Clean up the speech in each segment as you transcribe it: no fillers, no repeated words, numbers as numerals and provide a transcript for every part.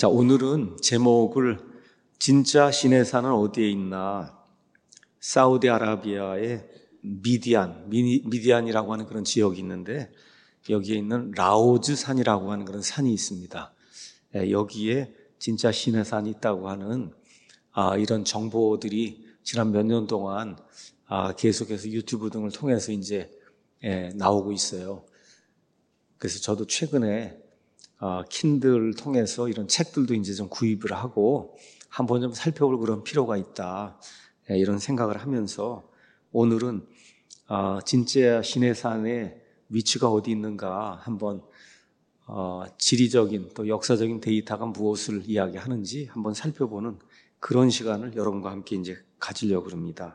자, 오늘은 제목을 진짜 신의 산은 어디에 있나? 사우디아라비아의 미디안이라고 하는 그런 지역이 있는데 여기에 있는 라오즈 산이라고 하는 그런 산이 있습니다. 여기에 진짜 신의 산이 있다고 하는 이런 정보들이 지난 몇 년 동안 계속해서 유튜브 등을 통해서 이제 나오고 있어요. 그래서 저도 최근에 킨들을 통해서 이런 책들도 이제 좀 구입을 하고 한번 좀 살펴볼 그런 필요가 있다. 이런 생각을 하면서 오늘은 진짜 신의 산의 위치가 어디 있는가 한번 지리적인 또 역사적인 데이터가 무엇을 이야기하는지 한번 살펴보는 그런 시간을 여러분과 함께 이제 가지려고 합니다.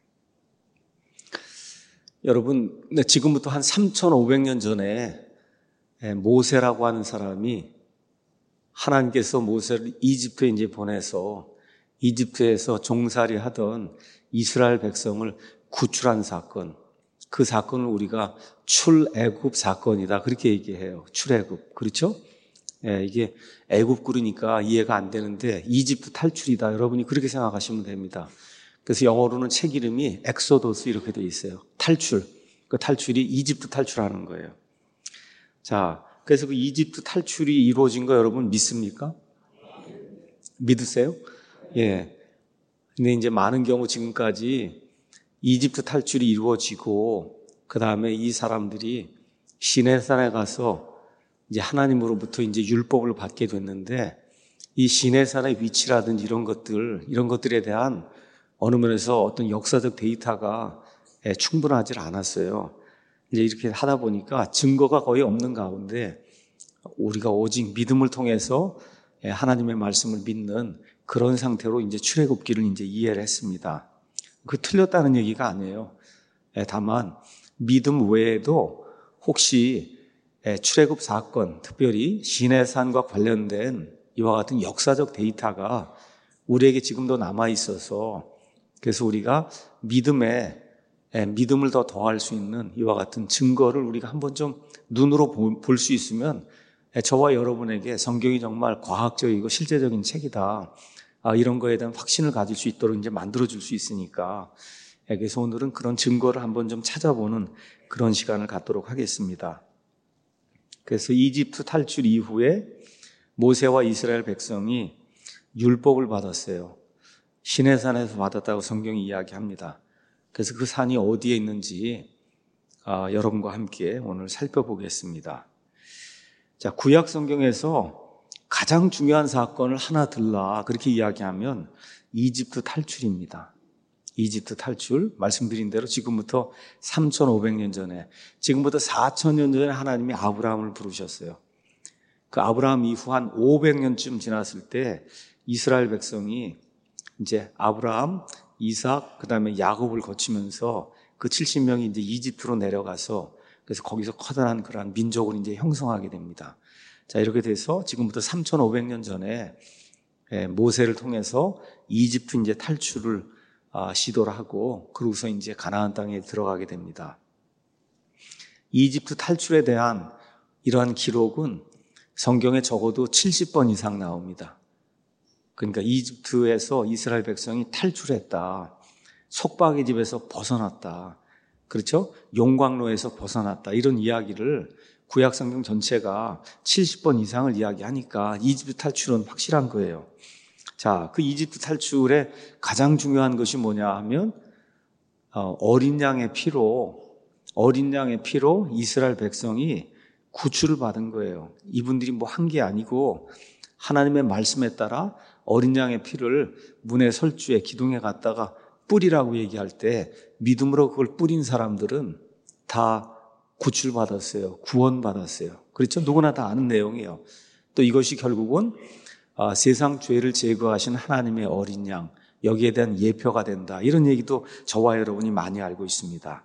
여러분, 지금부터 한 3,500년 전에 모세라고 하는 사람이 하나님께서 모세를 이집트에 이제 보내서 이집트에서 종살이 하던 이스라엘 백성을 구출한 사건, 그 사건을 우리가 출애굽 사건이다 그렇게 얘기해요. 출애굽, 그렇죠? 이게 애굽 그러니까 이해가 안 되는데 이집트 탈출이다. 여러분이 그렇게 생각하시면 됩니다. 그래서 영어로는 책 이름이 엑소더스 이렇게 돼 있어요. 탈출, 그 탈출이 이집트 탈출하는 거예요. 자, 그래서 그 이집트 탈출이 이루어진 거 여러분 믿습니까? 믿으세요? 예. 근데 이제 많은 경우 지금까지 이집트 탈출이 이루어지고 그 다음에 이 사람들이 시내산에 가서 이제 하나님으로부터 이제 율법을 받게 됐는데 이 시내산의 위치라든지 이런 것들에 대한 어느 면에서 어떤 역사적 데이터가 충분하지 않았어요. 이제 이렇게 하다 보니까 증거가 거의 없는 가운데 우리가 오직 믿음을 통해서 하나님의 말씀을 믿는 그런 상태로 이제 출애굽기를 이제 이해를 했습니다. 그 틀렸다는 얘기가 아니에요. 다만 믿음 외에도 혹시 출애굽 사건, 특별히 시내산과 관련된 이와 같은 역사적 데이터가 우리에게 지금도 남아 있어서 그래서 우리가 믿음을 더 더할 수 있는 이와 같은 증거를 우리가 한번 좀 눈으로 볼 수 있으면 저와 여러분에게 성경이 정말 과학적이고 실제적인 책이다. 이런 거에 대한 확신을 가질 수 있도록 이제 만들어줄 수 있으니까 그래서 오늘은 그런 증거를 한번 좀 찾아보는 그런 시간을 갖도록 하겠습니다. 그래서 이집트 탈출 이후에 모세와 이스라엘 백성이 율법을 받았어요. 시내산에서 받았다고 성경이 이야기합니다. 그래서 그 산이 어디에 있는지 여러분과 함께 오늘 살펴보겠습니다. 자, 구약 성경에서 가장 중요한 사건을 하나 들라 그렇게 이야기하면 이집트 탈출입니다. 이집트 탈출, 말씀드린 대로 지금부터 3,500년 전에, 지금부터 4,000년 전에 하나님이 아브라함을 부르셨어요. 그 아브라함 이후 한 500년쯤 지났을 때 이스라엘 백성이 이제 아브라함, 이삭, 그 다음에 야곱을 거치면서 그 70명이 이제 이집트로 내려가서 그래서 거기서 커다란 그러한 민족을 이제 형성하게 됩니다. 자, 이렇게 돼서 지금부터 3,500년 전에 모세를 통해서 이집트 이제 탈출을 시도를 하고 그러고서 이제 가나안 땅에 들어가게 됩니다. 이집트 탈출에 대한 이러한 기록은 성경에 적어도 70번 이상 나옵니다. 그러니까 이집트에서 이스라엘 백성이 탈출했다. 속박의 집에서 벗어났다. 그렇죠? 용광로에서 벗어났다. 이런 이야기를 구약 성경 전체가 70번 이상을 이야기하니까 이집트 탈출은 확실한 거예요. 자, 그 이집트 탈출의 가장 중요한 것이 뭐냐 하면 어린 양의 피로 이스라엘 백성이 구출을 받은 거예요. 이분들이 뭐 한 게 아니고 하나님의 말씀에 따라 어린 양의 피를 문의 설주에 기둥에 갖다가 뿌리라고 얘기할 때 믿음으로 그걸 뿌린 사람들은 다 구출받았어요. 구원받았어요. 그렇죠? 누구나 다 아는 내용이에요. 또 이것이 결국은 세상 죄를 제거하신 하나님의 어린 양, 여기에 대한 예표가 된다. 이런 얘기도 저와 여러분이 많이 알고 있습니다.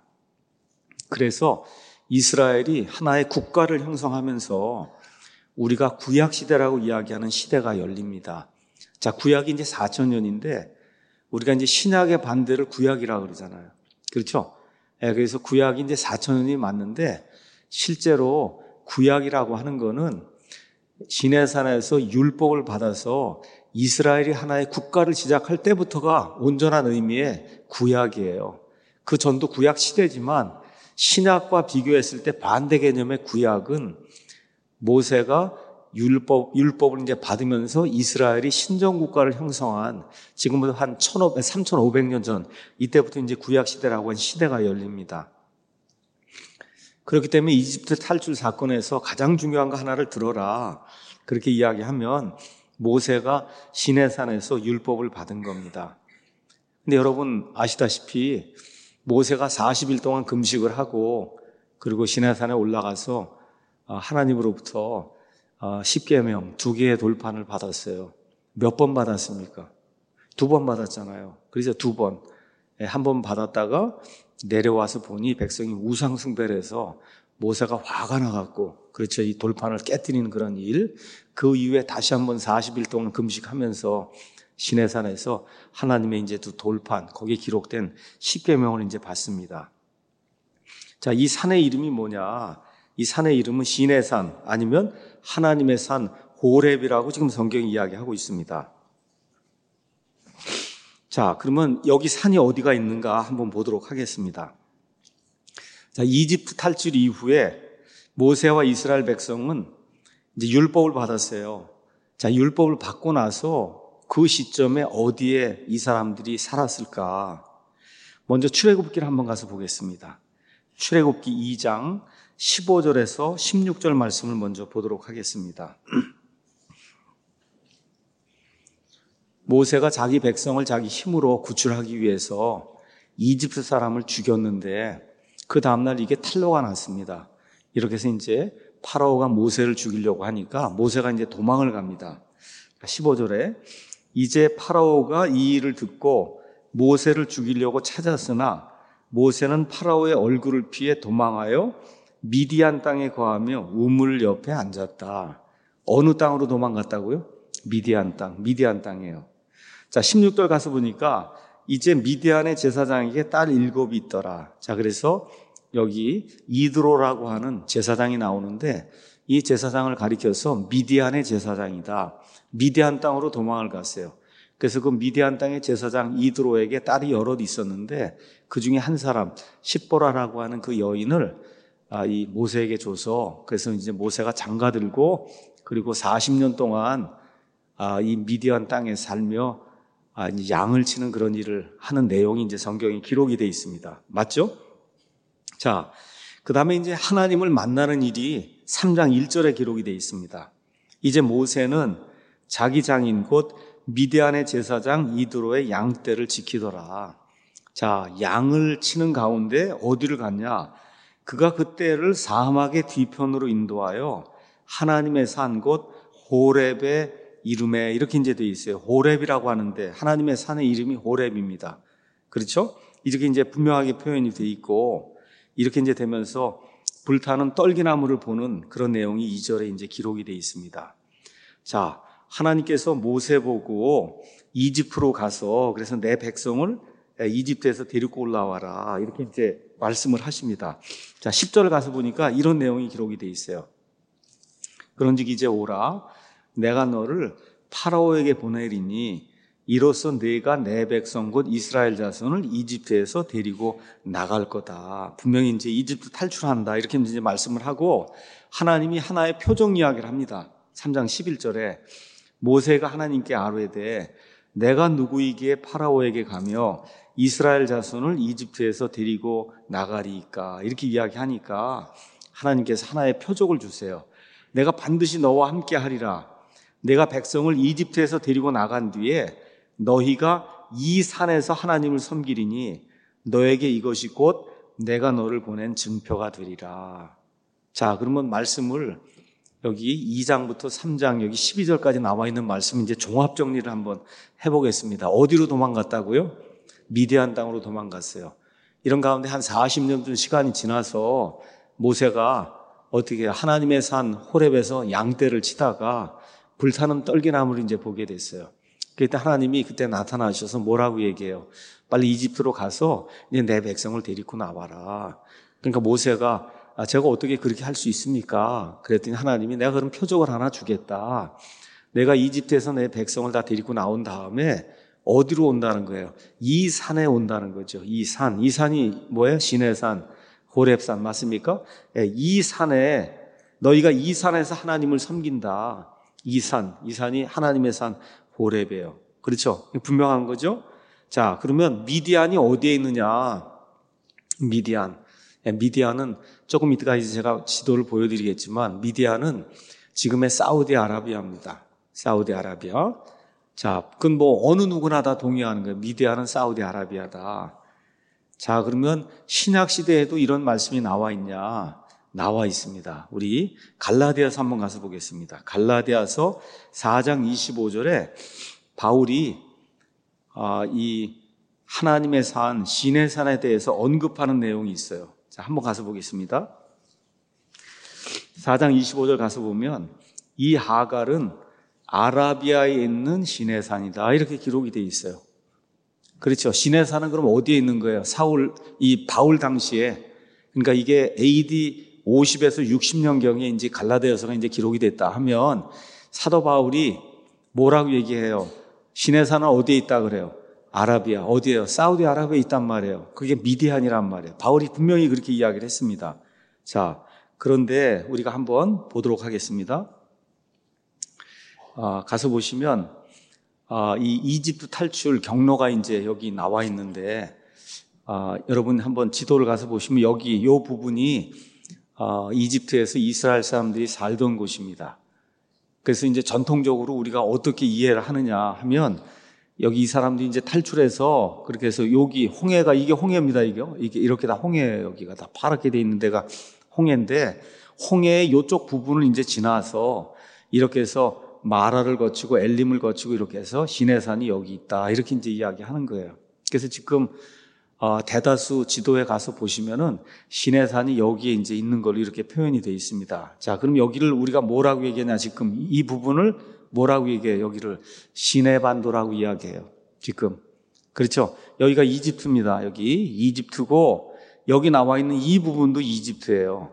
그래서 이스라엘이 하나의 국가를 형성하면서 우리가 구약시대라고 이야기하는 시대가 열립니다. 자, 구약이 이제 4,000년인데 우리가 이제 신약의 반대를 구약이라고 그러잖아요. 그렇죠? 그래서 구약이 이제 4,000년이 맞는데 실제로 구약이라고 하는 거는 시내산에서 율법을 받아서 이스라엘이 하나의 국가를 시작할 때부터가 온전한 의미의 구약이에요. 그 전도 구약 시대지만 신약과 비교했을 때 반대 개념의 구약은 모세가 율법을 이제 받으면서 이스라엘이 신정국가를 형성한 지금부터 한 3,500년 전 이때부터 이제 구약 시대라고 하는 시대가 열립니다. 그렇기 때문에 이집트 탈출 사건에서 가장 중요한 거 하나를 들어라. 그렇게 이야기하면 모세가 시내산에서 율법을 받은 겁니다. 근데 여러분 아시다시피 모세가 40일 동안 금식을 하고 그리고 시내산에 올라가서 하나님으로부터 10계명 2개의 돌판을 받았어요. 몇 번 받았습니까? 2번 받았잖아요. 그래서 2번. 한 번 받았다가 내려와서 보니 백성이 우상 숭배를 해서 모세가 화가 나갖고 그렇죠. 이 돌판을 깨뜨리는 그런 일. 그 이후에 다시 한번 40일 동안 금식하면서 시내산에서 하나님의 이제 2 돌판, 거기에 기록된 10계명을 이제 받습니다. 자, 이 산의 이름이 뭐냐? 이 산의 이름은 시내산 아니면 하나님의 산 호렙이라고 지금 성경이 이야기하고 있습니다. 자, 그러면 여기 산이 어디가 있는가 한번 보도록 하겠습니다. 자, 이집트 탈출 이후에 모세와 이스라엘 백성은 이제 율법을 받았어요. 자, 율법을 받고 나서 그 시점에 어디에 이 사람들이 살았을까? 먼저 출애굽기를 한번 가서 보겠습니다. 출애굽기 2장 15절에서 16절 말씀을 먼저 보도록 하겠습니다. 모세가 자기 백성을 자기 힘으로 구출하기 위해서 이집트 사람을 죽였는데 그 다음날 이게 탄로가 났습니다. 이렇게 해서 이제 파라오가 모세를 죽이려고 하니까 모세가 이제 도망을 갑니다. 15절에 이제 파라오가 이 일을 듣고 모세를 죽이려고 찾았으나 모세는 파라오의 얼굴을 피해 도망하여 미디안 땅에 거하며 우물 옆에 앉았다. 어느 땅으로 도망갔다고요? 미디안 땅이에요. 자, 16절 가서 보니까 이제 미디안의 제사장에게 딸 7이 있더라. 자, 그래서 여기 이드로라고 하는 제사장이 나오는데 이 제사장을 가리켜서 미디안의 제사장이다. 미디안 땅으로 도망을 갔어요. 그래서 그 미디안 땅의 제사장 이드로에게 딸이 여럿 있었는데 그 중에 한 사람 십보라라고 하는 그 여인을 이 모세에게 줘서 그래서 이제 모세가 장가 들고 그리고 40년 동안 이 미디안 땅에 살며 양을 치는 그런 일을 하는 내용이 이제 성경에 기록이 되어 있습니다. 맞죠? 자, 그 다음에 이제 하나님을 만나는 일이 3장 1절에 기록이 되어 있습니다. 이제 모세는 자기 장인 곧 미디안의 제사장 이드로의 양떼를 지키더라. 자, 양을 치는 가운데 어디를 갔냐? 그가 그때를 사막의 뒤편으로 인도하여 하나님의 산 곧 호렙의 이름에 이렇게 이제 되어 있어요. 호렙이라고 하는데 하나님의 산의 이름이 호렙입니다. 그렇죠? 이렇게 이제 분명하게 표현이 되어 있고 이렇게 이제 되면서 불타는 떨기나무를 보는 그런 내용이 2절에 이제 기록이 되어 있습니다. 자, 하나님께서 모세 보고 이집트로 가서 그래서 내 백성을 이집트에서 데리고 올라와라 이렇게 이제 말씀을 하십니다. 자, 10절 가서 보니까 이런 내용이 기록이 되어 있어요. 그런즉 이제 오라 내가 너를 파라오에게 보내리니 이로써 네가 내 백성 곧 이스라엘 자손을 이집트에서 데리고 나갈 거다. 분명히 이제 이집트 탈출한다 이렇게 이제 말씀을 하고 하나님이 하나의 표정 이야기를 합니다. 3장 11절에 모세가 하나님께 아뢰되 내가 누구이기에 파라오에게 가며 이스라엘 자손을 이집트에서 데리고 나가리이까 이렇게 이야기하니까 하나님께서 하나의 표적을 주세요. 내가 반드시 너와 함께 하리라. 내가 백성을 이집트에서 데리고 나간 뒤에 너희가 이 산에서 하나님을 섬기리니 너에게 이것이 곧 내가 너를 보낸 증표가 되리라. 자, 그러면 말씀을 여기 2장부터 3장 여기 12절까지 나와 있는 말씀 이제 종합 정리를 한번 해보겠습니다. 어디로 도망갔다고요? 미디안 땅으로 도망갔어요. 이런 가운데 한 40년 정도 시간이 지나서 모세가 어떻게 하나님의 산 호렙에서 양떼를 치다가 불타는 떨기나무를 이제 보게 됐어요. 그때 하나님이 그때 나타나셔서 뭐라고 얘기해요? 빨리 이집트로 가서 이제 내 백성을 데리고 나와라. 그러니까 모세가 제가 어떻게 그렇게 할 수 있습니까? 그랬더니 하나님이 내가 그럼 표적을 하나 주겠다. 내가 이집트에서 내 백성을 다 데리고 나온 다음에 어디로 온다는 거예요? 이 산에 온다는 거죠. 이 산이 뭐예요? 시내산, 호렙산 맞습니까? 이 산에 너희가 이 산에서 하나님을 섬긴다. 이 산이 하나님의 산 호렙이에요. 그렇죠? 분명한 거죠? 자, 그러면 미디안이 어디에 있느냐? 미디안은 조금 이따가 이제 제가 지도를 보여드리겠지만 미디안은 지금의 사우디아라비아입니다. 사우디아라비아. 자, 그건 뭐 어느 누구나 다 동의하는 거예요. 미디안은 사우디아라비아다. 자, 그러면 신약 시대에도 이런 말씀이 나와 있냐? 나와 있습니다. 우리 갈라디아서 한번 가서 보겠습니다. 갈라디아서 4장 25절에 바울이 이 하나님의 산, 신의 산에 대해서 언급하는 내용이 있어요. 자, 한번 가서 보겠습니다. 4장 25절 가서 보면 이 하갈은 아라비아에 있는 신의 산이다. 이렇게 기록이 되어 있어요. 그렇죠. 신의 산은 그럼 어디에 있는 거예요? 바울 당시에. 그러니까 이게 AD 50에서 60년경에 이제 갈라디아서가 이제 기록이 됐다 하면 사도 바울이 뭐라고 얘기해요? 신의 산은 어디에 있다 그래요? 아라비아. 어디에요? 사우디아라비아에 있단 말이에요. 그게 미디안이란 말이에요. 바울이 분명히 그렇게 이야기를 했습니다. 자, 그런데 우리가 한번 보도록 하겠습니다. 가서 보시면 이 이집트 탈출 경로가 이제 여기 나와 있는데 여러분 한번 지도를 가서 보시면 여기 이 부분이 이집트에서 이스라엘 사람들이 살던 곳입니다. 그래서 이제 전통적으로 우리가 어떻게 이해를 하느냐 하면 여기 이 사람들이 이제 탈출해서 그렇게 해서 여기 이게 홍해입니다. 이게 이렇게 다 홍해예요. 여기가 다 파랗게 돼 있는 데가 홍해인데 홍해의 이쪽 부분을 이제 지나서 이렇게 해서 마라를 거치고 엘림을 거치고 이렇게 해서 시내산이 여기 있다. 이렇게 이제 이야기하는 거예요. 그래서 지금 대다수 지도에 가서 보시면은 시내산이 여기에 이제 있는 걸로 이렇게 표현이 되어 있습니다. 자, 그럼 여기를 우리가 뭐라고 얘기하냐? 지금 이 부분을 뭐라고 얘기해요? 여기를 시내반도라고 이야기해요. 지금. 그렇죠? 여기가 이집트입니다. 여기 이집트고 여기 나와 있는 이 부분도 이집트예요.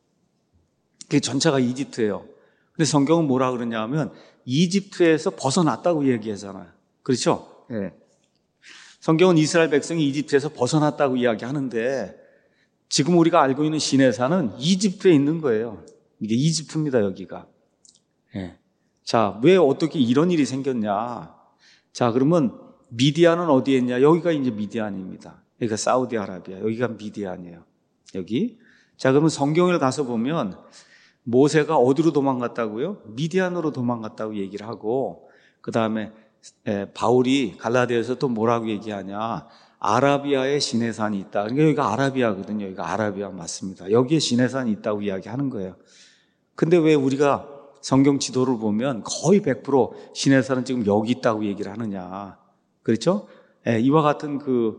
그게 전체가 이집트예요. 근데 성경은 뭐라 그러냐 하면 이집트에서 벗어났다고 얘기하잖아요. 그렇죠? 네. 성경은 이스라엘 백성이 이집트에서 벗어났다고 이야기하는데 지금 우리가 알고 있는 시내산은 이집트에 있는 거예요. 이게 이집트입니다, 여기가. 네. 자, 왜 어떻게 이런 일이 생겼냐? 자, 그러면 미디안은 어디에 있냐? 여기가 이제 미디안입니다. 여기가 사우디아라비아, 여기가 미디안이에요. 여기. 자, 그러면 성경을 가서 보면 모세가 어디로 도망갔다고요? 미디안으로 도망갔다고 얘기를 하고 그 다음에 바울이 갈라디아에서 또 뭐라고 얘기하냐? 아라비아에 시내산이 있다. 그러니까 여기가 아라비아거든요. 여기가 아라비아 맞습니다. 여기에 시내산이 있다고 이야기하는 거예요. 근데 왜 우리가 성경 지도를 보면 거의 100% 시내산은 지금 여기 있다고 얘기를 하느냐? 그렇죠? 이와 같은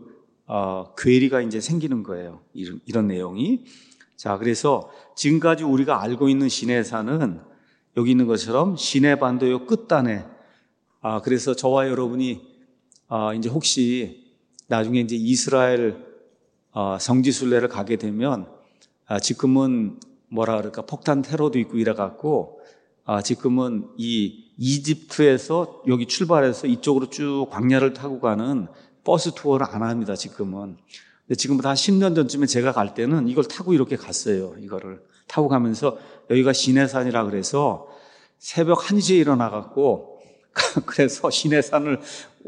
괴리가 이제 생기는 거예요. 이런 내용이. 자, 그래서 지금까지 우리가 알고 있는 시내산은 여기 있는 것처럼 시내반도의 끝단에 그래서 저와 여러분이 이제 혹시 나중에 이제 이스라엘 성지순례를 가게 되면 지금은 뭐라 그럴까 폭탄 테러도 있고 이래갖고 지금은 이 이집트에서 여기 출발해서 이쪽으로 쭉 광야를 타고 가는 버스 투어를 안 합니다. 지금은. 근데 지금부터 한 10년 전쯤에 제가 갈 때는 이걸 타고 이렇게 갔어요. 이거를 타고 가면서 여기가 시내산이라 그래서 새벽 1시에 일어나갖고 그래서 시내산을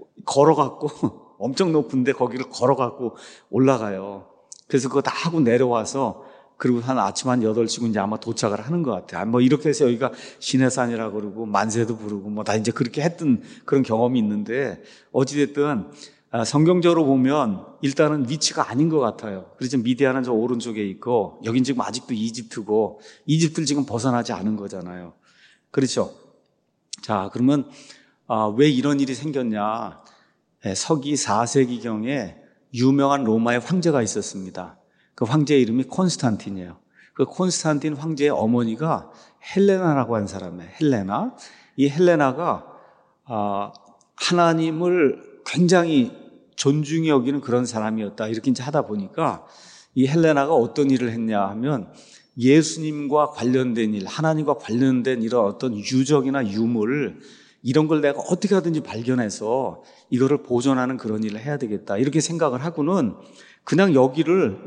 걸어갖고 엄청 높은데 거기를 걸어갖고 올라가요. 그래서 그거 다 하고 내려와서 그리고 아침 한 8시고 이제 아마 도착을 하는 것 같아요. 뭐 이렇게 해서 여기가 시내산이라고 그러고 만세도 부르고 뭐 다 이제 그렇게 했던 그런 경험이 있는데 어찌됐든 성경적으로 보면 일단은 위치가 아닌 것 같아요. 그래서 미디안은 저 오른쪽에 있고 여긴 지금 아직도 이집트고 이집트를 지금 벗어나지 않은 거잖아요. 그렇죠? 자, 그러면 왜 이런 일이 생겼냐? 서기 4세기경에 유명한 로마의 황제가 있었습니다. 그 황제의 이름이 콘스탄틴이에요. 그 콘스탄틴 황제의 어머니가 헬레나라고 하는 사람이에요. 헬레나. 이 헬레나가 하나님을 굉장히 존중히 여기는 그런 사람이었다. 이렇게 이제 하다 보니까 이 헬레나가 어떤 일을 했냐 하면 예수님과 관련된 일, 하나님과 관련된 이런 어떤 유적이나 유물, 이런 걸 내가 어떻게 하든지 발견해서 이거를 보존하는 그런 일을 해야 되겠다. 이렇게 생각을 하고는 그냥 여기를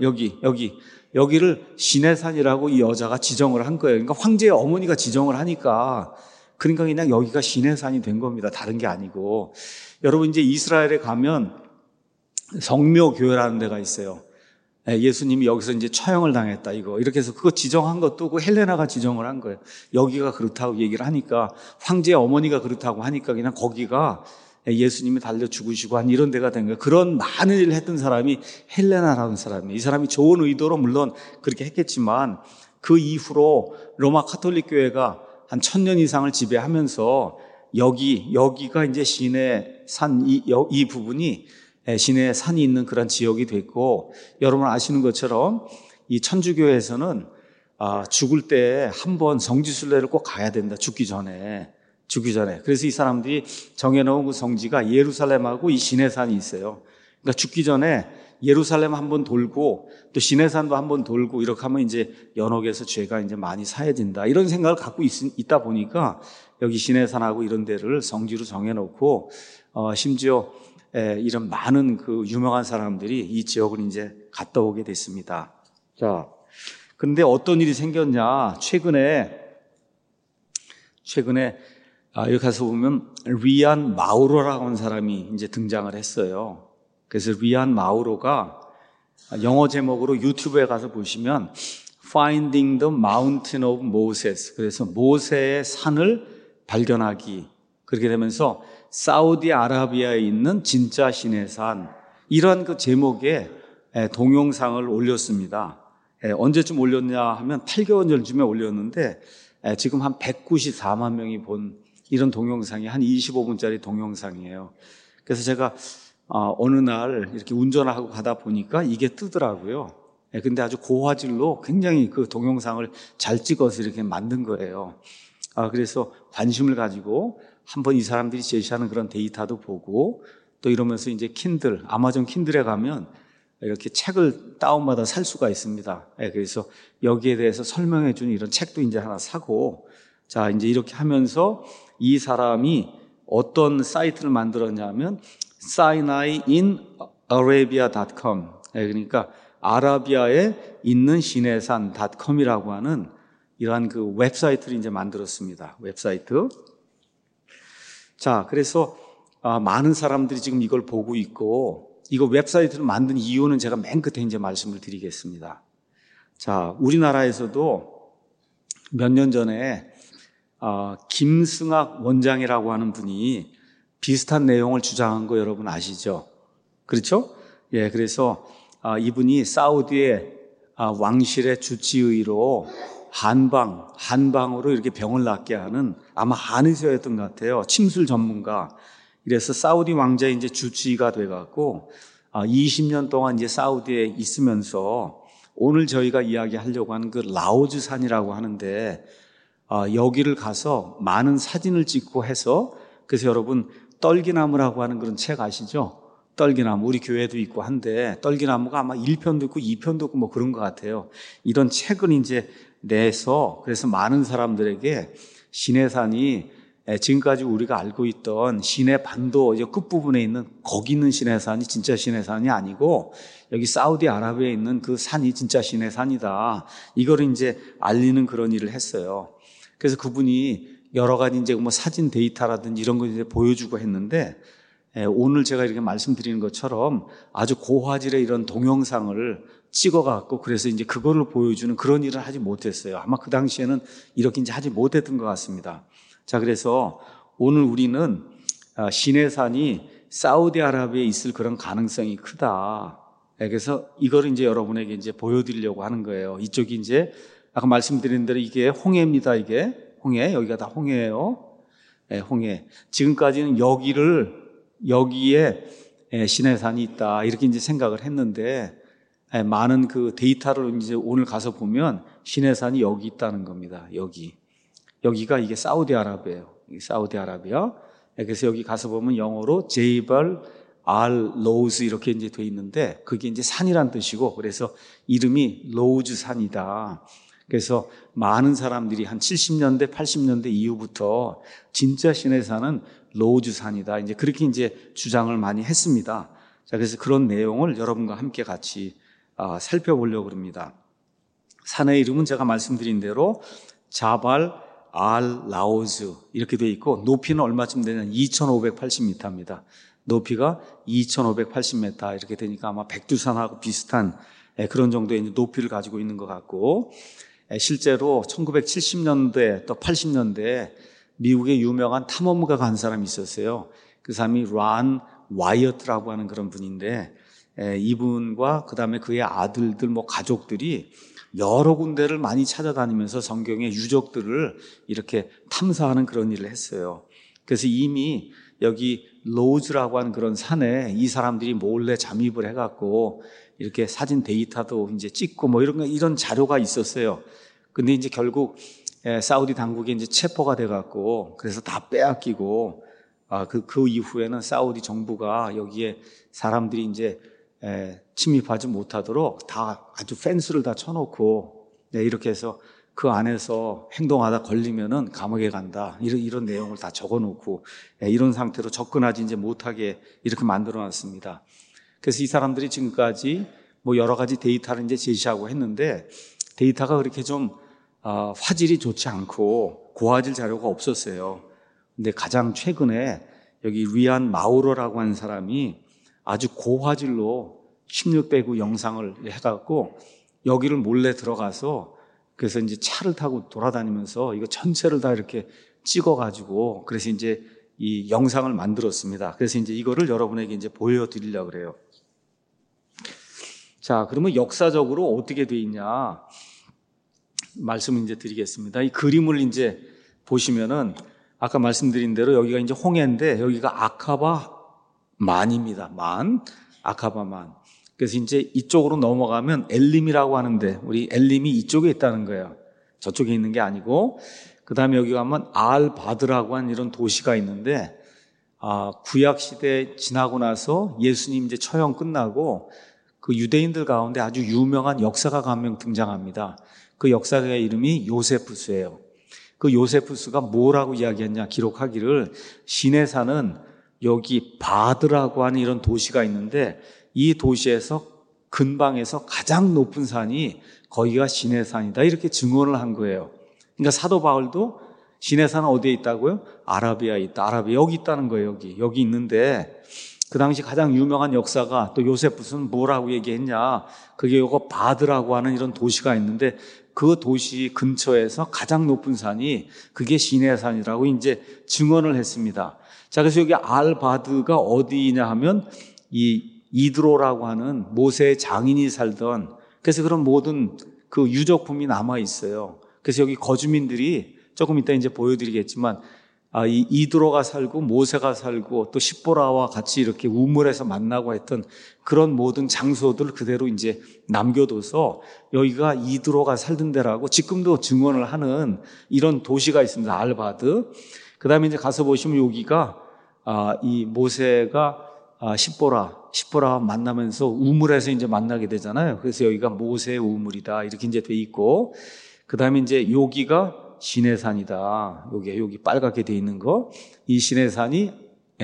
신의 산이라고 이 여자가 지정을 한 거예요. 그러니까 황제의 어머니가 지정을 하니까 그러니까 그냥 여기가 신의 산이 된 겁니다. 다른 게 아니고. 여러분 이제 이스라엘에 가면 성묘교회라는 데가 있어요. 예수님이 여기서 이제 처형을 당했다 이거 이렇게 해서 그거 지정한 것도 그 헬레나가 지정을 한 거예요. 여기가 그렇다고 얘기를 하니까 황제의 어머니가 그렇다고 하니까 그냥 거기가 예수님이 달려 죽으시고 한 이런 데가 된 거예요. 그런 많은 일을 했던 사람이 헬레나라는 사람이에요. 이 사람이 좋은 의도로 물론 그렇게 했겠지만 그 이후로 로마 카톨릭 교회가 한 1000년 이상을 지배하면서 여기가 이제 신의 산 이 부분이 신의 산이 있는 그런 지역이 됐고, 여러분 아시는 것처럼 이 천주교에서는 죽을 때 한 번 성지순례를 꼭 가야 된다. 죽기 전에. 그래서 이 사람들이 정해놓은 그 성지가 예루살렘하고 이 신의 산이 있어요. 그러니까 죽기 전에 예루살렘 한번 돌고 또 신의 산도 한번 돌고 이렇게 하면 이제 연옥에서 죄가 이제 많이 사해진다. 이런 생각을 갖고 있다 보니까 여기 신의 산하고 이런 데를 성지로 정해놓고 심지어 이런 많은 그 유명한 사람들이 이 지역을 이제 갔다 오게 됐습니다. 자, 근데 어떤 일이 생겼냐? 최근에 여기 가서 보면 리안 마우로라고 하는 사람이 이제 등장을 했어요. 그래서 리안 마우로가 영어 제목으로 유튜브에 가서 보시면 Finding the Mountain of Moses, 그래서 모세의 산을 발견하기, 그렇게 되면서 사우디아라비아에 있는 진짜 신의 산, 이런 그 제목의 동영상을 올렸습니다. 언제쯤 올렸냐 하면 8개월 전쯤에 올렸는데 지금 한 194만 명이 본 이런 동영상이 한 25분짜리 동영상이에요. 그래서 제가 어느 날 이렇게 운전을 하고 가다 보니까 이게 뜨더라고요. 근데 아주 고화질로 굉장히 그 동영상을 잘 찍어서 이렇게 만든 거예요. 그래서 관심을 가지고 한번 이 사람들이 제시하는 그런 데이터도 보고 또 이러면서 이제 킨들, 아마존 킨들에 가면 이렇게 책을 다운받아 살 수가 있습니다. 그래서 여기에 대해서 설명해 주는 이런 책도 이제 하나 사고, 자, 이제 이렇게 하면서 이 사람이 어떤 사이트를 만들었냐면 sinaiinarabia.com, 그러니까 아라비아에 있는 시내산.com이라고 하는 이러한 그 웹사이트를 이제 만들었습니다. 웹사이트. 자, 그래서 많은 사람들이 지금 이걸 보고 있고, 이거 웹사이트를 만든 이유는 제가 맨 끝에 이제 말씀을 드리겠습니다. 자, 우리나라에서도 몇 년 전에 김승학 원장이라고 하는 분이 비슷한 내용을 주장한 거 여러분 아시죠? 그렇죠? 예, 그래서 이분이 사우디의 왕실의 주치의로 한방으로 이렇게 병을 낫게 하는, 아마 한의사였던 것 같아요. 침술 전문가. 이래서 사우디 왕자의 이제 주치의가 돼갖고 20년 동안 이제 사우디에 있으면서 오늘 저희가 이야기하려고 하는 그 라오즈산이라고 하는데 여기를 가서 많은 사진을 찍고 해서, 그래서 여러분 떨기나무라고 하는 그런 책 아시죠? 떨기나무, 우리 교회도 있고 한데 떨기나무가 아마 1편도 있고 2편도 있고 뭐 그런 것 같아요. 이런 책을 이제 내서 그래서 많은 사람들에게 시내산이 지금까지 우리가 알고 있던 시내 반도 끝부분에 있는 거기 있는 시내산이 진짜 시내산이 아니고 여기 사우디아라비아에 있는 그 산이 진짜 시내산이다. 이거를 이제 알리는 그런 일을 했어요. 그래서 그분이 여러 가지 이제 뭐 사진 데이터라든지 이런 거 이제 보여주고 했는데 오늘 제가 이렇게 말씀드리는 것처럼 아주 고화질의 이런 동영상을 찍어갖고 그래서 이제 그거를 보여주는 그런 일을 하지 못했어요. 아마 그 당시에는 이렇게 이제 하지 못했던 것 같습니다. 자, 그래서 오늘 우리는 시내산이 사우디아라비아에 있을 그런 가능성이 크다. 그래서 이거를 이제 여러분에게 이제 보여드리려고 하는 거예요. 이쪽이 이제 아까 말씀드린 대로 이게 홍해입니다. 이게 홍해, 여기가 다 홍해예요. 홍해. 지금까지는 여기에 시내산이 있다 이렇게 이제 생각을 했는데 많은 그 데이터를 이제 오늘 가서 보면 시내산이 여기 있다는 겁니다. 여기가 이게 사우디아라비아예요. 사우디아라비아. 그래서 여기 가서 보면 영어로 제이발 알 로우즈 이렇게 이제 돼 있는데 그게 이제 산이란 뜻이고 그래서 이름이 로우즈 산이다. 그래서 많은 사람들이 한 70년대, 80년대 이후부터 진짜 시내산은 로우즈산이다. 이제 그렇게 이제 주장을 많이 했습니다. 자, 그래서 그런 내용을 여러분과 함께 같이 살펴보려고 합니다. 산의 이름은 제가 말씀드린 대로 자발 알 라오즈 이렇게 되어 있고, 높이는 얼마쯤 되냐면 2580m입니다. 높이가 2580m 이렇게 되니까 아마 백두산하고 비슷한 그런 정도의 높이를 가지고 있는 것 같고, 실제로 1970년대 또 80년대에 미국의 유명한 탐험가 간 사람이 있었어요. 그 사람이 란 와이어트라고 하는 그런 분인데, 이분과 그 다음에 그의 아들들 가족들이 여러 군데를 많이 찾아다니면서 성경의 유적들을 이렇게 탐사하는 그런 일을 했어요. 그래서 이미 여기 로즈라고 하는 그런 산에 이 사람들이 몰래 잠입을 해갖고 이렇게 사진 데이터도 이제 찍고 이런 자료가 있었어요. 근데 이제 결국 사우디 당국이 이제 체포가 돼갖고 그래서 다 빼앗기고, 그 이후에는 사우디 정부가 여기에 사람들이 이제 침입하지 못하도록 다 아주 펜스를 다 쳐놓고, 이렇게 해서 그 안에서 행동하다 걸리면은 감옥에 간다. 이런 내용을 다 적어놓고, 이런 상태로 접근하지 이제 못하게 이렇게 만들어놨습니다. 그래서 이 사람들이 지금까지 여러 가지 데이터를 이제 제시하고 했는데, 데이터가 그렇게 좀 화질이 좋지 않고 고화질 자료가 없었어요. 근데 가장 최근에 여기 리안 마우로라고 하는 사람이 아주 고화질로 16:9 영상을 해갖고 여기를 몰래 들어가서, 그래서 이제 차를 타고 돌아다니면서 이거 전체를 다 이렇게 찍어가지고 그래서 이제 이 영상을 만들었습니다. 그래서 이제 이거를 여러분에게 이제 보여드리려고 그래요. 자, 그러면 역사적으로 어떻게 돼 있냐 말씀을 이제 드리겠습니다. 이 그림을 이제 보시면은 아까 말씀드린 대로 여기가 이제 홍해인데 여기가 아카바만입니다. 아카바만. 그래서 이제 이쪽으로 넘어가면 엘림이라고 하는데, 우리 엘림이 이쪽에 있다는 거예요. 저쪽에 있는 게 아니고, 그 다음에 여기 가면 알바드라고 하는 이런 도시가 있는데, 구약 시대 지나고 나서 예수님 이제 처형 끝나고 그 유대인들 가운데 아주 유명한 역사가가 한 명 등장합니다. 그 역사가의 이름이 요세푸스예요. 그 요세푸스가 뭐라고 이야기했냐, 기록하기를 시내산은 여기 바드라고 하는 이런 도시가 있는데 이 도시에서 근방에서 가장 높은 산이 거기가 시내산이다, 이렇게 증언을 한 거예요. 그러니까 사도 바울도 시내산은 어디에 있다고요? 아라비아에 있다. 아라비아 여기 있다는 거예요. 여기 있는데 그 당시 가장 유명한 역사가 또 요세푸스는 뭐라고 얘기했냐, 그게 요거 바드라고 하는 이런 도시가 있는데 그 도시 근처에서 가장 높은 산이 그게 시내산이라고 이제 증언을 했습니다. 자, 그래서 여기 알바드가 어디냐 하면 이 이드로라고 하는 모세의 장인이 살던, 그래서 그런 모든 그 유적품이 남아 있어요. 그래서 여기 거주민들이 조금 이따 이제 보여드리겠지만, 이 이드로가 살고 모세가 살고 또 십보라와 같이 이렇게 우물에서 만나고 했던 그런 모든 장소들을 그대로 이제 남겨둬서 여기가 이드로가 살던 데라고 지금도 증언을 하는 이런 도시가 있습니다. 알바드. 그 다음에 이제 가서 보시면 여기가 이 모세가 십보라 만나면서 우물에서 이제 만나게 되잖아요. 그래서 여기가 모세의 우물이다, 이렇게 이제 돼 있고, 그 다음에 이제 여기가 시내산이다. 여기 빨갛게 돼 있는 거, 이 시내산이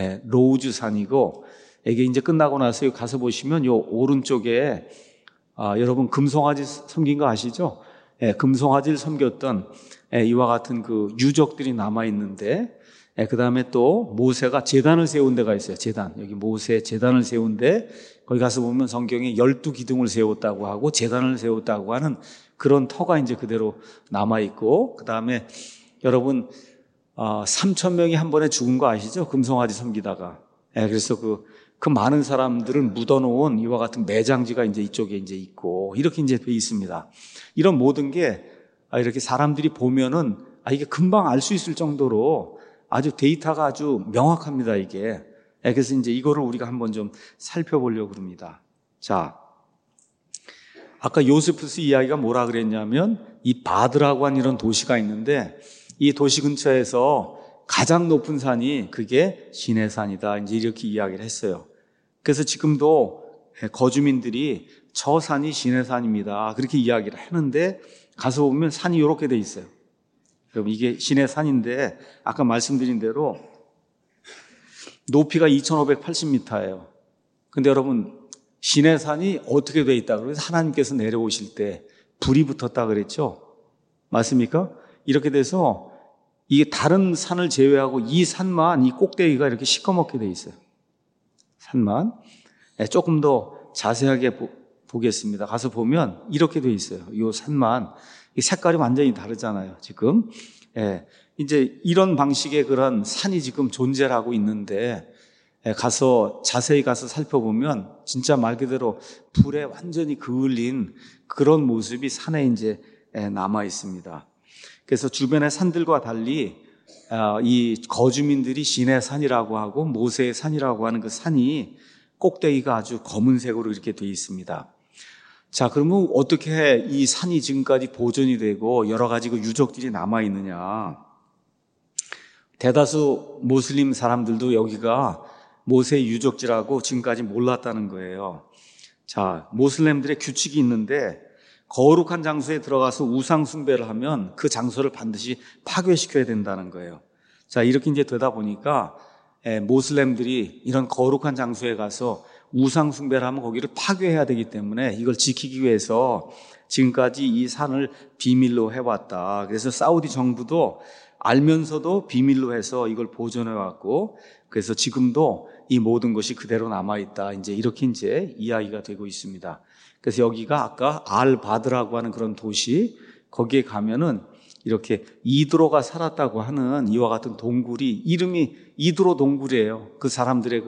로우즈산이고, 이게 이제 끝나고 나서 여기 가서 보시면 요 오른쪽에 여러분 금송아지 섬긴 거 아시죠? 금송아지를 섬겼던 이와 같은 그 유적들이 남아 있는데, 그 다음에 또 모세가 제단을 세운 데가 있어요. 제단. 여기 모세 제단을 세운데, 거기 가서 보면 성경에 12기둥을 세웠다고 하고 제단을 세웠다고 하는 그런 터가 이제 그대로 남아있고, 그 다음에 여러분, 3,000명이 한 번에 죽은 거 아시죠? 금송아지 섬기다가. 그래서 그 많은 사람들을 묻어놓은 이와 같은 매장지가 이제 이쪽에 이제 있고, 이렇게 이제 돼 있습니다. 이런 모든 게 이렇게 사람들이 보면은 이게 금방 알 수 있을 정도로 아주 데이터가 아주 명확합니다, 이게. 그래서 이제 이거를 우리가 한번 좀 살펴보려고 합니다. 자, 아까 요세푸스 이야기가 뭐라 그랬냐면 이 바드라고 하는 이런 도시가 있는데 이 도시 근처에서 가장 높은 산이 그게 시내산이다, 이제 이렇게 이야기를 했어요. 그래서 지금도 거주민들이 저 산이 시내산입니다, 그렇게 이야기를 하는데 가서 보면 산이 이렇게 돼 있어요. 여러분, 이게 시내 산인데 아까 말씀드린 대로 높이가 2580m예요. 근데 여러분, 시내 산이 어떻게 돼 있다 그래서 하나님께서 내려오실 때 불이 붙었다 그랬죠? 맞습니까? 이렇게 돼서 이게 다른 산을 제외하고 이 산만, 이 꼭대기가 이렇게 시커멓게 돼 있어요. 산만. 조금 더 자세하게 보겠습니다. 가서 보면 이렇게 돼 있어요. 이 산만. 이 색깔이 완전히 다르잖아요, 지금. 이제 이런 방식의 그런 산이 지금 존재를 하고 있는데, 가서 자세히 가서 살펴보면 진짜 말 그대로 불에 완전히 그을린 그런 모습이 산에 이제 남아 있습니다. 그래서 주변의 산들과 달리 이 거주민들이 시내 산이라고 하고 모세의 산이라고 하는 그 산이 꼭대기가 아주 검은색으로 이렇게 되어 있습니다. 자, 그러면 어떻게 이 산이 지금까지 보존이 되고 여러 가지 그 유적들이 남아 있느냐? 대다수 모슬림 사람들도 여기가 모세의 유적지라고 지금까지 몰랐다는 거예요. 자, 모슬렘들의 규칙이 있는데 거룩한 장소에 들어가서 우상 숭배를 하면 그 장소를 반드시 파괴시켜야 된다는 거예요. 자, 이렇게 이제 되다 보니까 모슬렘들이 이런 거룩한 장소에 가서 우상 숭배를 하면 거기를 파괴해야 되기 때문에 이걸 지키기 위해서 지금까지 이 산을 비밀로 해왔다. 그래서 사우디 정부도 알면서도 비밀로 해서 이걸 보존해왔고, 그래서 지금도 이 모든 것이 그대로 남아있다. 이제 이렇게 이제 이야기가 되고 있습니다. 그래서 여기가 아까 알바드라고 하는 그런 도시, 거기에 가면은 이렇게 이드로가 살았다고 하는 이와 같은 동굴이, 이름이 이드로 동굴이에요. 그 사람들의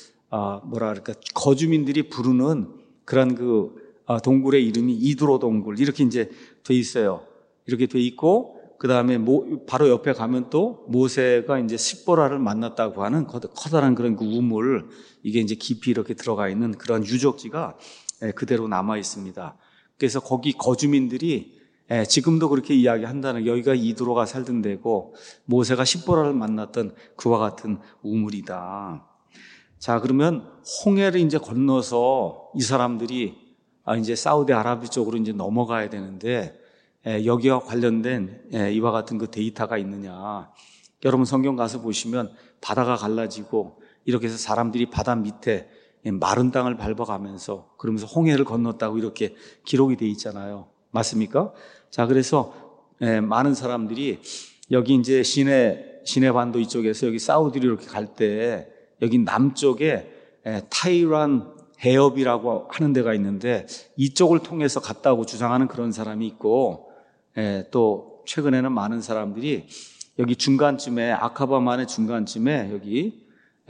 거주민들이 부르는 그런 동굴의 이름이 이드로 동굴, 이렇게 이제 돼 있어요. 이렇게 돼 있고, 그 다음에 바로 옆에 가면 또 모세가 이제 십보라를 만났다고 하는 커다란 그런 그 우물, 이게 이제 깊이 이렇게 들어가 있는 그런 유적지가 그대로 남아 있습니다. 그래서 거기 거주민들이 지금도 그렇게 이야기한다는, 여기가 이드로가 살던 데고 모세가 십보라를 만났던 그와 같은 우물이다. 자, 그러면 홍해를 이제 건너서 이 사람들이 이제 사우디아라비아 쪽으로 이제 넘어가야 되는데, 여기와 관련된 이와 같은 그 데이터가 있느냐? 여러분 성경 가서 보시면 바다가 갈라지고 이렇게 해서 사람들이 바다 밑에 마른 땅을 밟아가면서 그러면서 홍해를 건넜다고 이렇게 기록이 돼 있잖아요. 맞습니까? 자, 그래서 많은 사람들이 여기 이제 시내 반도 이쪽에서 여기 사우디로 이렇게 갈 때 여기 남쪽에 타이란 해협이라고 하는 데가 있는데 이쪽을 통해서 갔다고 주장하는 그런 사람이 있고, 또 최근에는 많은 사람들이 여기 중간쯤에, 아카바만의 중간쯤에 여기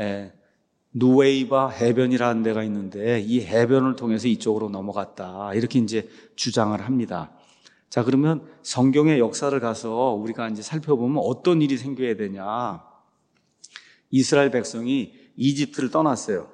누웨이바 해변이라는 데가 있는데 이 해변을 통해서 이쪽으로 넘어갔다, 이렇게 이제 주장을 합니다. 자, 그러면 성경의 역사를 가서 우리가 이제 살펴보면 어떤 일이 생겨야 되냐? 이스라엘 백성이 이집트를 떠났어요.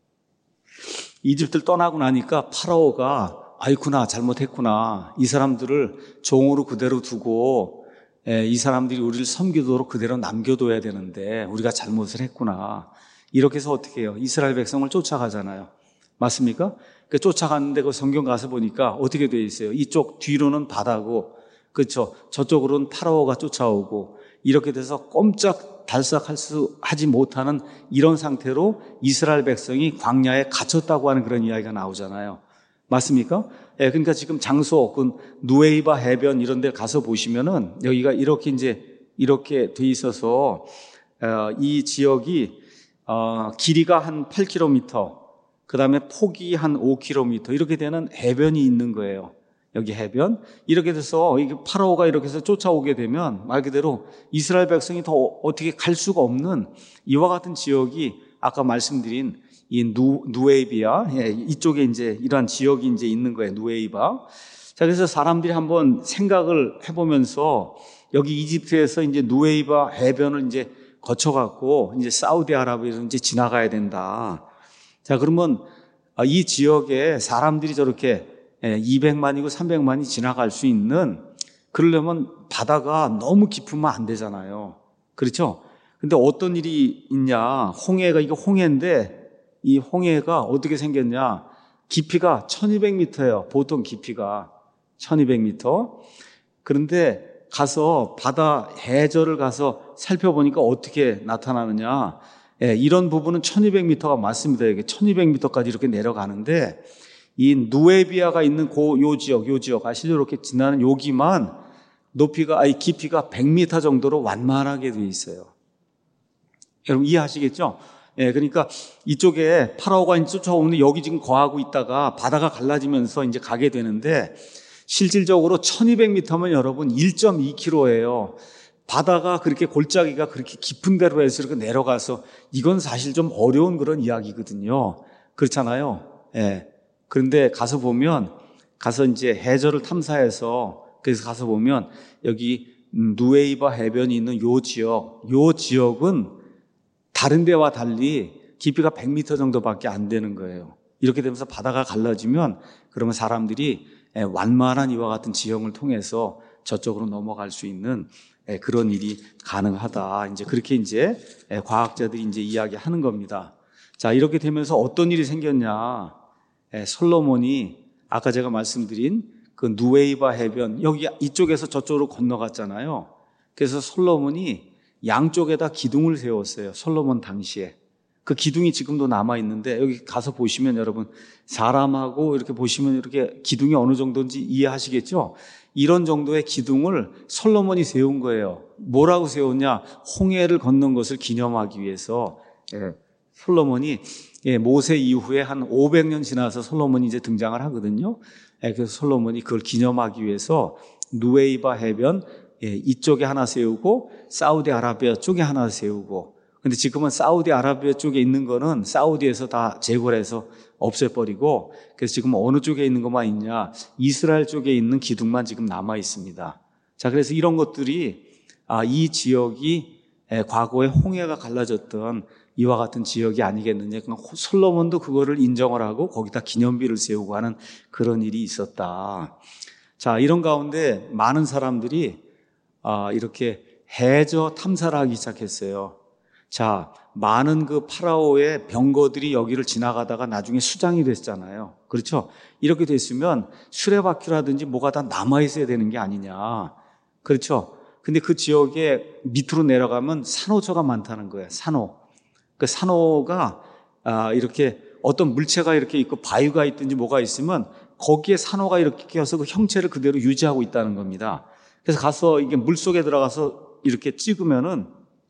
이집트를 떠나고 나니까 파라오가 아이쿠나, 잘못했구나, 이 사람들을 종으로 그대로 두고 이 사람들이 우리를 섬기도록 그대로 남겨둬야 되는데 우리가 잘못을 했구나, 이렇게 해서 어떻게 해요? 이스라엘 백성을 쫓아가잖아요. 맞습니까? 쫓아갔는데 그 성경 가서 보니까 어떻게 되어 있어요? 이쪽 뒤로는 바다고, 그렇죠? 저쪽으로는 파라오가 쫓아오고, 이렇게 돼서 꼼짝 달싹하지 못하는 이런 상태로 이스라엘 백성이 광야에 갇혔다고 하는 그런 이야기가 나오잖아요. 맞습니까? 그러니까 지금 장소, 누웨이바 해변 이런 데 가서 보시면은 여기가 이렇게 돼 있어서 이 지역이 길이가 한 8km, 그 다음에 폭이 한 5km 이렇게 되는 해변이 있는 거예요. 여기 해변. 이렇게 돼서 이게 파라오가 이렇게 해서 쫓아오게 되면 말 그대로 이스라엘 백성이 더 어떻게 갈 수가 없는 이와 같은 지역이 아까 말씀드린 이 누웨이비아, 이쪽에 이제 이러한 지역이 이제 있는 거예요. 누웨이바. 자, 그래서 사람들이 한번 생각을 해보면서 여기 이집트에서 이제 누웨이바 해변을 이제 거쳐갖고 이제 사우디아라비아로 이제 지나가야 된다. 자, 그러면 이 지역에 사람들이 저렇게 200만이고 300만이 지나갈 수 있는, 그러려면 바다가 너무 깊으면 안 되잖아요. 그렇죠? 근데 어떤 일이 있냐? 홍해가, 이거 홍해인데 이 홍해가 어떻게 생겼냐? 깊이가 1200m예요. 보통 깊이가 1200m. 그런데 가서 바다 해저를 가서 살펴보니까 어떻게 나타나느냐. 이런 부분은 1200m가 맞습니다. 이게 1200m까지 이렇게 내려가는데 이 누에비아가 있는 요 지역 아시죠? 이렇게 지나는 여기만 깊이가 100m 정도로 완만하게 되어 있어요. 여러분 이해하시겠죠? 그러니까 이쪽에 파라오가 이제 쫓아오는데 여기 지금 거하고 있다가 바다가 갈라지면서 이제 가게 되는데 실질적으로 1200m면 여러분 1.2km예요. 바다가 그렇게 골짜기가 그렇게 깊은 데로 해서 이렇게 내려가서 이건 사실 좀 어려운 그런 이야기거든요. 그렇잖아요. 그런데 가서 이제 해저를 탐사해서 그래서 가서 보면 여기 누에이바 해변이 있는 요 지역은 다른 데와 달리 깊이가 100m 정도밖에 안 되는 거예요. 이렇게 되면서 바다가 갈라지면 그러면 사람들이 완만한 이와 같은 지형을 통해서 저쪽으로 넘어갈 수 있는 그런 일이 가능하다. 이제 그렇게 이제 과학자들이 이제 이야기하는 겁니다. 자, 이렇게 되면서 어떤 일이 생겼냐? 솔로몬이 아까 제가 말씀드린 그 누에이바 해변 여기 이쪽에서 저쪽으로 건너갔잖아요. 그래서 솔로몬이 양쪽에다 기둥을 세웠어요. 솔로몬 당시에. 그 기둥이 지금도 남아 있는데 여기 가서 보시면 여러분 사람하고 이렇게 보시면 이렇게 기둥이 어느 정도인지 이해하시겠죠? 이런 정도의 기둥을 솔로몬이 세운 거예요. 뭐라고 세웠냐? 홍해를 건넌 것을 기념하기 위해서. 솔로몬이 모세 이후에 한 500년 지나서 솔로몬이 이제 등장을 하거든요. 그래서 솔로몬이 그걸 기념하기 위해서 누에이바 해변 이쪽에 하나 세우고 사우디아라비아 쪽에 하나 세우고, 근데 지금은 사우디아라비아 쪽에 있는 거는 사우디에서 다 제거를 해서 없애버리고, 그래서 지금 어느 쪽에 있는 것만 있냐? 이스라엘 쪽에 있는 기둥만 지금 남아 있습니다. 자, 그래서 이런 것들이 이 지역이 과거에 홍해가 갈라졌던 이와 같은 지역이 아니겠느냐. 솔로몬도 그거를 인정을 하고 거기다 기념비를 세우고 하는 그런 일이 있었다. 자, 이런 가운데 많은 사람들이 이렇게 해저 탐사를 하기 시작했어요. 자, 많은 그 파라오의 병거들이 여기를 지나가다가 나중에 수장이 됐잖아요. 그렇죠? 이렇게 됐으면 수레바퀴라든지 뭐가 다 남아있어야 되는 게 아니냐. 그렇죠? 근데 그 지역에 밑으로 내려가면 산호초가 많다는 거예요. 산호. 그 산호가 이렇게 어떤 물체가 이렇게 있고 바위가 있든지 뭐가 있으면 거기에 산호가 이렇게 끼어서 그 형체를 그대로 유지하고 있다는 겁니다. 그래서 가서 이게 물속에 들어가서 이렇게 찍으면은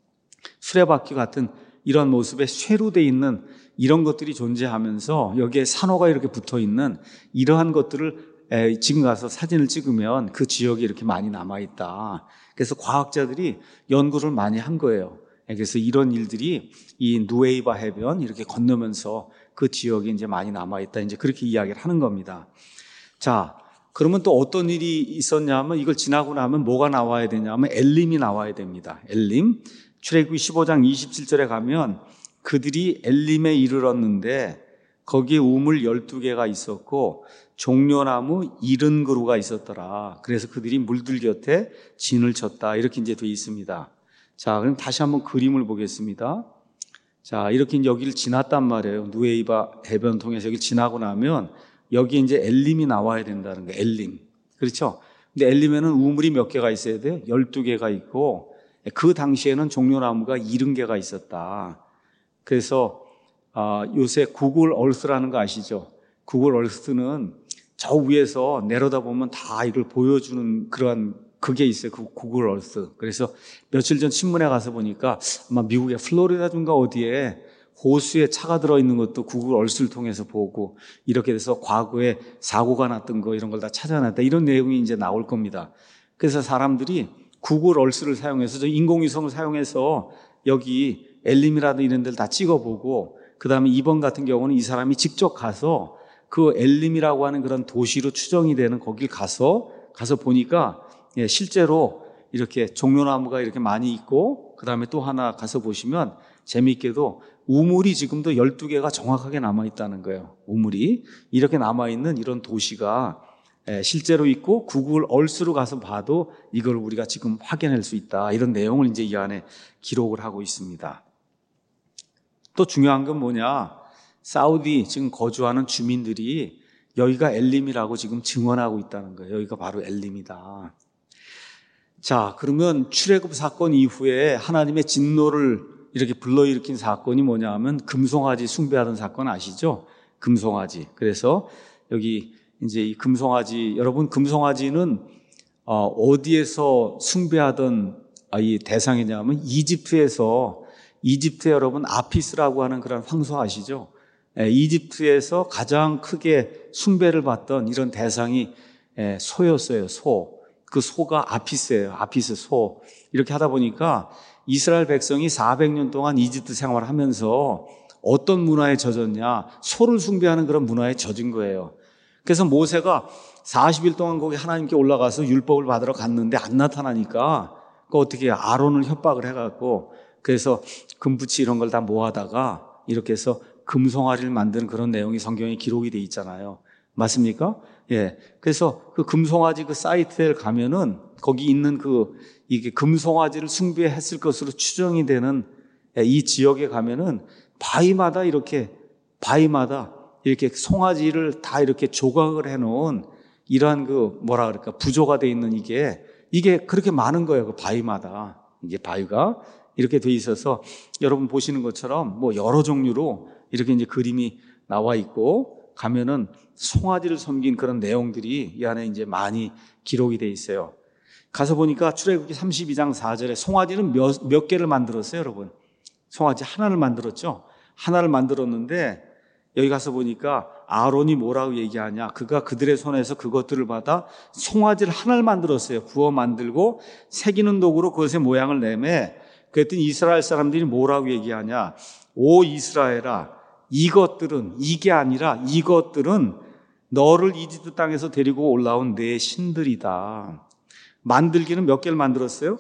수레바퀴 같은 이런 모습에 쇠로 돼 있는 이런 것들이 존재하면서 여기에 산호가 이렇게 붙어 있는 이러한 것들을 지금 가서 사진을 찍으면 그 지역이 이렇게 많이 남아있다. 그래서 과학자들이 연구를 많이 한 거예요. 그래서 이런 일들이 이 누에이바 해변 이렇게 건너면서 그 지역이 이제 많이 남아있다. 이제 그렇게 이야기를 하는 겁니다. 자, 그러면 또 어떤 일이 있었냐면 이걸 지나고 나면 뭐가 나와야 되냐면 엘림이 나와야 됩니다. 엘림. 출애굽기 15장 27절에 가면 그들이 엘림에 이르렀는데 거기에 우물 12개가 있었고 종려나무 70그루가 있었더라. 그래서 그들이 물들 곁에 진을 쳤다. 이렇게 이제 되어 있습니다. 자, 그럼 다시 한번 그림을 보겠습니다. 자, 이렇게 이제 여기를 지났단 말이에요. 누에이바 해변 통해서 여기를 지나고 나면 여기 이제 엘림이 나와야 된다는 거예요. 엘림. 그렇죠? 근데 엘림에는 우물이 몇 개가 있어야 돼요? 12개가 있고 그 당시에는 종려나무가 70개가 있었다. 그래서 요새 구글 얼스라는 거 아시죠? 구글 얼스는 저 위에서 내려다보면 다 이걸 보여주는 그런 그게 있어요. 그 구글 얼스. 그래서 며칠 전 신문에 가서 보니까 아마 미국의 플로리다주인가 어디에 호수에 차가 들어있는 것도 구글 얼스를 통해서 보고 이렇게 돼서 과거에 사고가 났던 거 이런 걸 다 찾아냈다. 이런 내용이 이제 나올 겁니다. 그래서 사람들이 구글 얼스를 사용해서 저 인공위성을 사용해서 여기 엘림이라든 이런 데를 다 찍어보고 그 다음에 이번 같은 경우는 이 사람이 직접 가서 그 엘림이라고 하는 그런 도시로 추정이 되는 거길 가서 보니까 실제로 이렇게 종려나무가 이렇게 많이 있고 그 다음에 또 하나 가서 보시면 재미있게도 우물이 지금도 12개가 정확하게 남아있다는 거예요. 우물이 이렇게 남아있는 이런 도시가 실제로 있고 구글 얼스로 가서 봐도 이걸 우리가 지금 확인할 수 있다. 이런 내용을 이제 이 안에 기록을 하고 있습니다. 또 중요한 건 뭐냐? 사우디 지금 거주하는 주민들이 여기가 엘림이라고 지금 증언하고 있다는 거예요. 여기가 바로 엘림이다. 자, 그러면 출애굽 사건 이후에 하나님의 진노를 이렇게 불러일으킨 사건이 뭐냐 하면 금송아지 숭배하던 사건 아시죠? 금송아지. 그래서 여기 이제 이 금송아지, 여러분 금송아지는 어디에서 숭배하던 이 대상이냐면 이집트에 여러분 아피스라고 하는 그런 황소 아시죠? 이집트에서 가장 크게 숭배를 받던 이런 대상이 소였어요. 소. 그 소가 아피스예요. 아피스 소. 이렇게 하다 보니까 이스라엘 백성이 400년 동안 이집트 생활을 하면서 어떤 문화에 젖었냐? 소를 숭배하는 그런 문화에 젖은 거예요. 그래서 모세가 40일 동안 거기 하나님께 올라가서 율법을 받으러 갔는데 안 나타나니까 그 어떻게 아론을 협박을 해갖고 그래서 금붙이 이런 걸 다 모아다가 이렇게 해서 금송아리를 만드는 그런 내용이 성경에 기록이 돼 있잖아요. 맞습니까? 예. 그래서 그 금송아지 그 사이트에 가면은 거기 있는 이게 금송아지를 숭배했을 것으로 추정이 되는 이 지역에 가면은 바위마다 이렇게 송아지를 다 이렇게 조각을 해놓은 이러한 부조가 돼 있는 이게 그렇게 많은 거예요. 그 바위마다. 이게 바위가 이렇게 돼 있어서 여러분 보시는 것처럼 뭐 여러 종류로 이렇게 이제 그림이 나와 있고 가면은 송아지를 섬긴 그런 내용들이 이 안에 이제 많이 기록이 돼 있어요. 가서 보니까 출애굽기 32장 4절에 송아지는 몇 개를 만들었어요, 여러분? 송아지 하나를 만들었죠? 하나를 만들었는데 여기 가서 보니까 아론이 뭐라고 얘기하냐? 그가 그들의 손에서 그것들을 받아 송아지를 하나를 만들었어요. 구워 만들고 새기는 도구로 그것의 모양을 내매 그랬더니 이스라엘 사람들이 뭐라고 얘기하냐? 오 이스라엘아, 이게 아니라 이것들은 너를 이집트 땅에서 데리고 올라온 내 신들이다. 만들기는 몇 개를 만들었어요?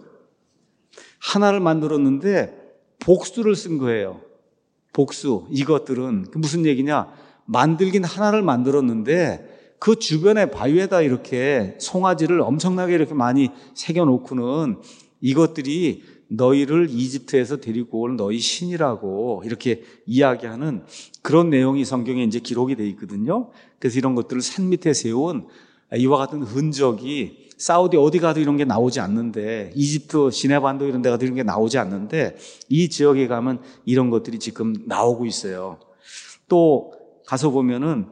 하나를 만들었는데 복수를 쓴 거예요. 복수. 이것들은 무슨 얘기냐? 만들긴 하나를 만들었는데 그 주변에 바위에다 이렇게 송아지를 엄청나게 이렇게 많이 새겨놓고는 이것들이 너희를 이집트에서 데리고 올 너희 신이라고 이렇게 이야기하는 그런 내용이 성경에 이제 기록이 되어 있거든요. 그래서 이런 것들을 산 밑에 세운 이와 같은 흔적이 사우디 어디 가도 이런 게 나오지 않는데 이집트 시내반도 이런 데 가도 이런 게 나오지 않는데 이 지역에 가면 이런 것들이 지금 나오고 있어요. 또 가서 보면은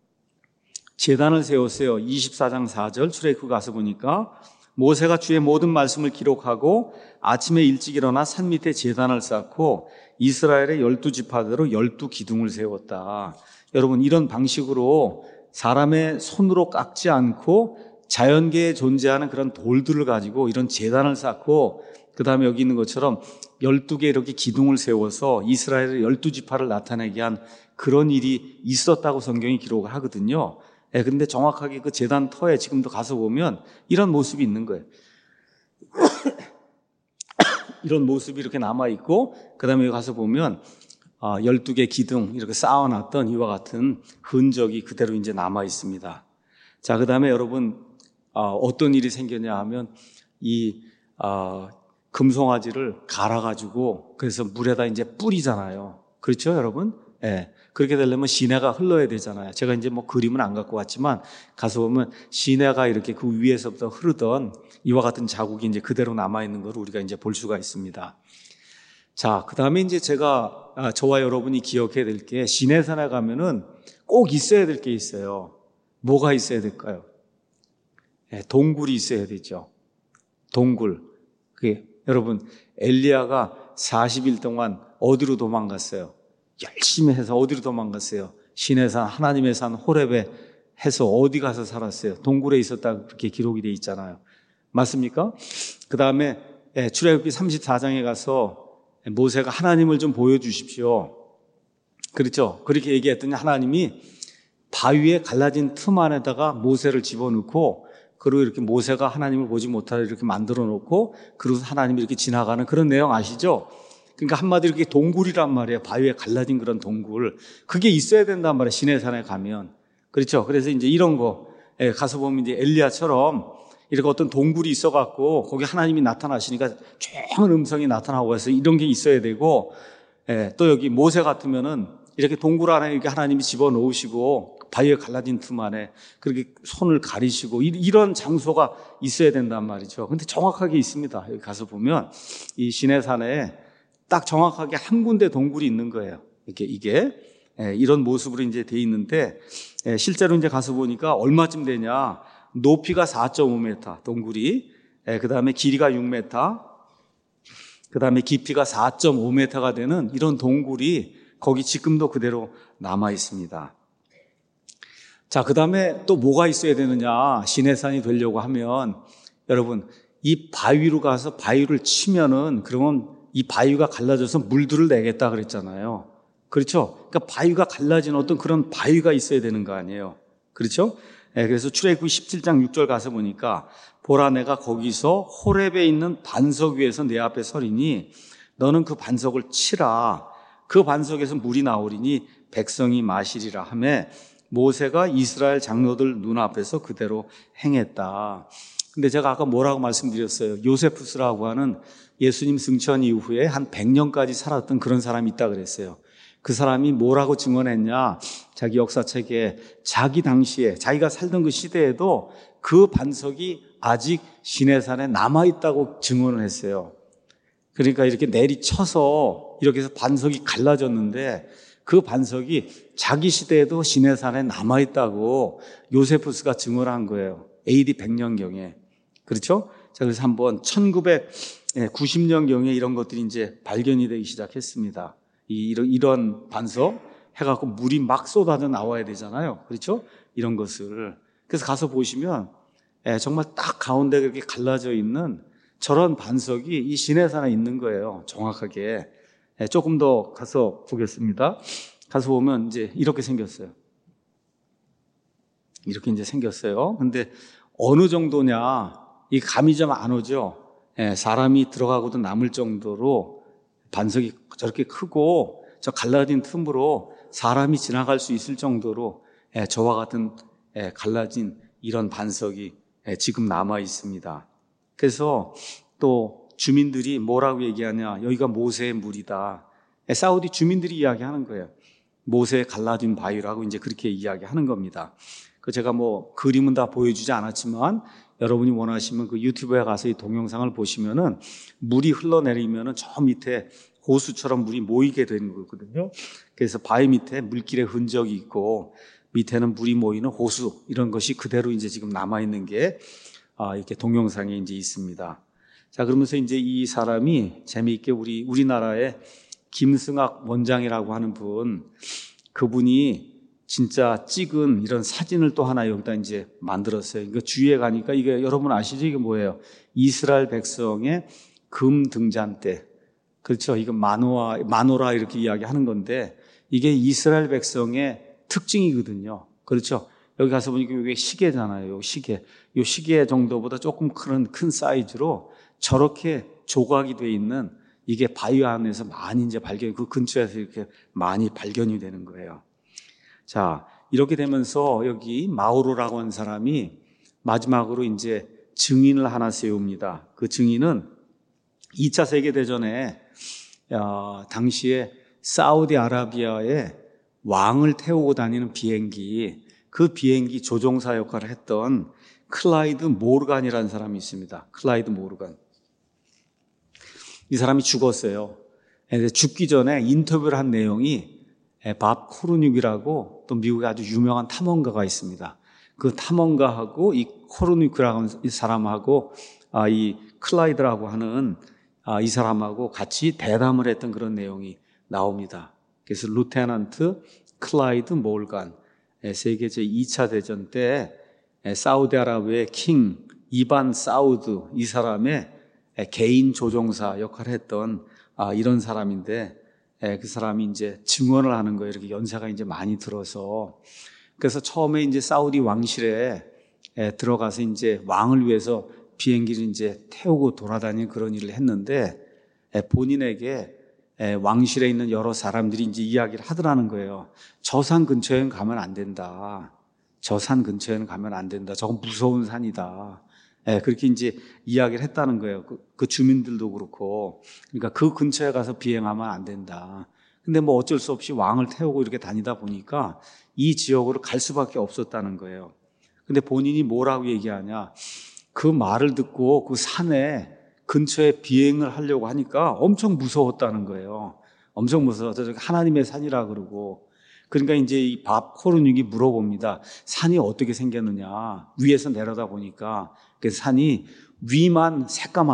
제단을 세웠어요. 24장 4절 출애굽 가서 보니까 모세가 주의 모든 말씀을 기록하고 아침에 일찍 일어나 산 밑에 제단을 쌓고 이스라엘의 12지파대로 12기둥을 세웠다. 여러분 이런 방식으로 사람의 손으로 깎지 않고 자연계에 존재하는 그런 돌들을 가지고 이런 제단을 쌓고 그 다음에 여기 있는 것처럼 12개 이렇게 기둥을 세워서 이스라엘의 12지파를 나타내게 한 그런 일이 있었다고 성경이 기록을 하거든요. 근데 정확하게 그 제단 터에 지금도 가서 보면 이런 모습이 있는 거예요. 이런 모습이 이렇게 남아있고, 그 다음에 가서 보면 12개 기둥 이렇게 쌓아놨던 이와 같은 흔적이 그대로 이제 남아있습니다. 자, 그 다음에 여러분, 어떤 일이 생겼냐 하면 이 금송아지를 갈아가지고 그래서 물에다 이제 뿌리잖아요. 그렇죠, 여러분? 예. 그렇게 되려면 시내가 흘러야 되잖아요. 제가 이제 뭐 그림은 안 갖고 왔지만 가서 보면 시내가 이렇게 그 위에서부터 흐르던 이와 같은 자국이 이제 그대로 남아있는 걸 우리가 이제 볼 수가 있습니다. 자, 그 다음에 이제 저와 여러분이 기억해야 될 게 시내산에 가면은 꼭 있어야 될 게 있어요. 뭐가 있어야 될까요? 동굴이 있어야 되죠. 동굴. 여러분, 엘리야가 40일 동안 어디로 도망갔어요? 열심히 해서 어디로 도망갔어요? 시내산, 하나님의 산 호렙에 해서 어디 가서 살았어요? 동굴에 있었다고 그렇게 기록이 돼 있잖아요. 맞습니까? 그 다음에 출애굽기 34장에 가서 모세가 하나님을 좀 보여주십시오. 그렇죠? 그렇게 얘기했더니 하나님이 바위에 갈라진 틈 안에다가 모세를 집어넣고 그리고 이렇게 모세가 하나님을 보지 못하게 이렇게 만들어 놓고 그리고 하나님이 이렇게 지나가는 그런 내용 아시죠? 그러니까 한마디로 이렇게 동굴이란 말이에요. 바위에 갈라진 그런 동굴. 그게 있어야 된단 말이에요. 시내산에 가면. 그렇죠? 그래서 이제 이런 거 가서 보면 이제 엘리야처럼 이렇게 어떤 동굴이 있어갖고 거기 하나님이 나타나시니까 조용한 음성이 나타나고 해서 이런 게 있어야 되고 또 여기 모세 같으면은 이렇게 동굴 안에 이렇게 하나님이 집어넣으시고 바위에 갈라진 틈 안에 그렇게 손을 가리시고 이런 장소가 있어야 된단 말이죠. 근데 정확하게 있습니다. 여기 가서 보면 이 시내산에 딱 정확하게 한 군데 동굴이 있는 거예요. 이게 이런 모습으로 이제 돼 있는데, 실제로 이제 가서 보니까 얼마쯤 되냐? 높이가 4.5m 동굴이, 그 다음에 길이가 6m, 그 다음에 깊이가 4.5m가 되는 이런 동굴이 거기 지금도 그대로 남아 있습니다. 자, 그 다음에 또 뭐가 있어야 되느냐? 시내산이 되려고 하면, 여러분, 이 바위로 가서 바위를 치면은, 그러면 이 바위가 갈라져서 물들을 내겠다 그랬잖아요. 그렇죠? 그러니까 바위가 갈라진 어떤 그런 바위가 있어야 되는 거 아니에요. 그렇죠? 그래서 출애굽기 17장 6절 가서 보니까, 보라, 내가 거기서 호렙에 있는 반석 위에서 내 앞에 서리니 너는 그 반석을 치라. 그 반석에서 물이 나오리니 백성이 마시리라 하매, 모세가 이스라엘 장로들 눈앞에서 그대로 행했다. 근데 제가 아까 뭐라고 말씀드렸어요? 요세푸스라고 하는 예수님 승천 이후에 한 100년까지 살았던 그런 사람이 있다 그랬어요. 그 사람이 뭐라고 증언했냐? 자기 역사책에 자기 당시에 자기가 살던 그 시대에도 그 반석이 아직 시내산에 남아있다고 증언을 했어요. 그러니까 이렇게 내리쳐서 이렇게 해서 반석이 갈라졌는데 그 반석이 자기 시대에도 시내산에 남아있다고 요세푸스가 증언한 거예요. AD 100년경에. 그렇죠? 자, 그래서 한번 1990년경에 이런 것들이 이제 발견이 되기 시작했습니다. 이런 반석 해갖고 물이 막 쏟아져 나와야 되잖아요. 그렇죠? 이런 것을. 그래서 가서 보시면 정말 딱 가운데 그렇게 갈라져 있는 저런 반석이 이 시내산에 있는 거예요. 정확하게. 조금 더 가서 보겠습니다. 가서 보면 이제 이렇게 생겼어요. 이렇게 이제 생겼어요. 근데 어느 정도냐, 이 감이 좀 안 오죠? 사람이 들어가고도 남을 정도로 반석이 저렇게 크고 저 갈라진 틈으로 사람이 지나갈 수 있을 정도로 저와 같은 갈라진 이런 반석이 지금 남아 있습니다. 그래서 또 주민들이 뭐라고 얘기하냐? 여기가 모세의 물이다. 사우디 주민들이 이야기하는 거예요. 모세의 갈라진 바위라고 이제 그렇게 이야기하는 겁니다. 그 제가 뭐 그림은 다 보여주지 않았지만 여러분이 원하시면 그 유튜브에 가서 이 동영상을 보시면은 물이 흘러내리면은 저 밑에 호수처럼 물이 모이게 되는 거거든요. 그래서 바위 밑에 물길의 흔적이 있고 밑에는 물이 모이는 호수, 이런 것이 그대로 이제 지금 남아 있는 게 이렇게 동영상에 이제 있습니다. 자, 그러면서 이제 이 사람이 재미있게 우리나라의 김승학 원장이라고 하는 그분이 진짜 찍은 이런 사진을 또 하나 여기다 이제 만들었어요. 이거 주위에 가니까 이게 여러분 아시죠? 이게 뭐예요? 이스라엘 백성의 금 등잔대. 그렇죠? 이거 마노라 이렇게 이야기하는 건데 이게 이스라엘 백성의 특징이거든요. 그렇죠? 여기 가서 보니까 이게 시계잖아요. 이 시계 정도보다 조금 큰 사이즈로 저렇게 조각이 돼 있는 이게 바위 안에서 많이 이제 그 근처에서 이렇게 많이 발견이 되는 거예요. 자, 이렇게 되면서 여기 마우로라고 하는 사람이 마지막으로 이제 증인을 하나 세웁니다. 그 증인은 2차 세계대전에 당시에 사우디아라비아의 왕을 태우고 다니는 비행기, 그 비행기 조종사 역할을 했던 클라이드 모르간이라는 사람이 있습니다. 클라이드 모르간. 이 사람이 죽었어요. 죽기 전에 인터뷰를 한 내용이 밥 코르뉴크라고 또 미국에 아주 유명한 탐험가가 있습니다. 그 탐험가하고 이 코르뉴크라고 하는 이 사람하고 이 클라이드라고 하는 이 사람하고 같이 대담을 했던 그런 내용이 나옵니다. 그래서 루테넌트 클라이드 몰간, 세계 제2차 대전 때 사우디아라비아의 킹 이반 사우드, 이 사람의 개인 조종사 역할을 했던 이런 사람인데, 그 사람이 이제 증언을 하는 거예요. 이렇게 연세가 이제 많이 들어서. 그래서 처음에 이제 사우디 왕실에 들어가서 이제 왕을 위해서 비행기를 이제 태우고 돌아다니는 그런 일을 했는데, 본인에게 왕실에 있는 여러 사람들이 이제 이야기를 하더라는 거예요. 저 산 근처에는 가면 안 된다. 저 산 근처에는 가면 안 된다. 저건 무서운 산이다. 그렇게 이제 이야기를 했다는 거예요. 그 주민들도 그렇고. 그러니까 그 근처에 가서 비행하면 안 된다. 근데 뭐 어쩔 수 없이 왕을 태우고 이렇게 다니다 보니까 이 지역으로 갈 수밖에 없었다는 거예요. 근데 본인이 뭐라고 얘기하냐? 그 말을 듣고 그 산에 근처에 비행을 하려고 하니까 엄청 무서웠다는 거예요. 엄청 무서워서 하나님의 산이라 그러고. 그러니까 이제 이 밥 코르닉이 물어봅니다. 산이 어떻게 생겼느냐? 위에서 내려다 보니까 그 산이 위만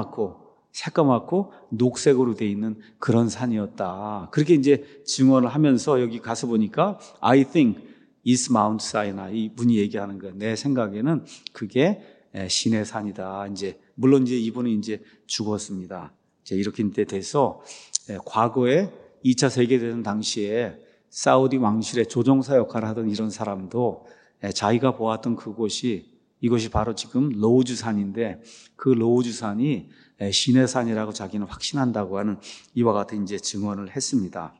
새까맣고 녹색으로 돼 있는 그런 산이었다. 그렇게 이제 증언을 하면서 여기 가서 보니까 I think it's Mount Sinai. 이 분이 얘기하는 거예요. 내 생각에는 그게 신의 산이다. 이제 물론 이제 이분은 이제 죽었습니다. 이제 이렇게 돼서 과거에 2차 세계대전 당시에 사우디 왕실의 조종사 역할을 하던 이런 사람도 자기가 보았던 이곳이 바로 지금 로우즈 산인데 그 로우즈 산이 신의 산이라고 자기는 확신한다고 하는 이와 같은 이제 증언을 했습니다.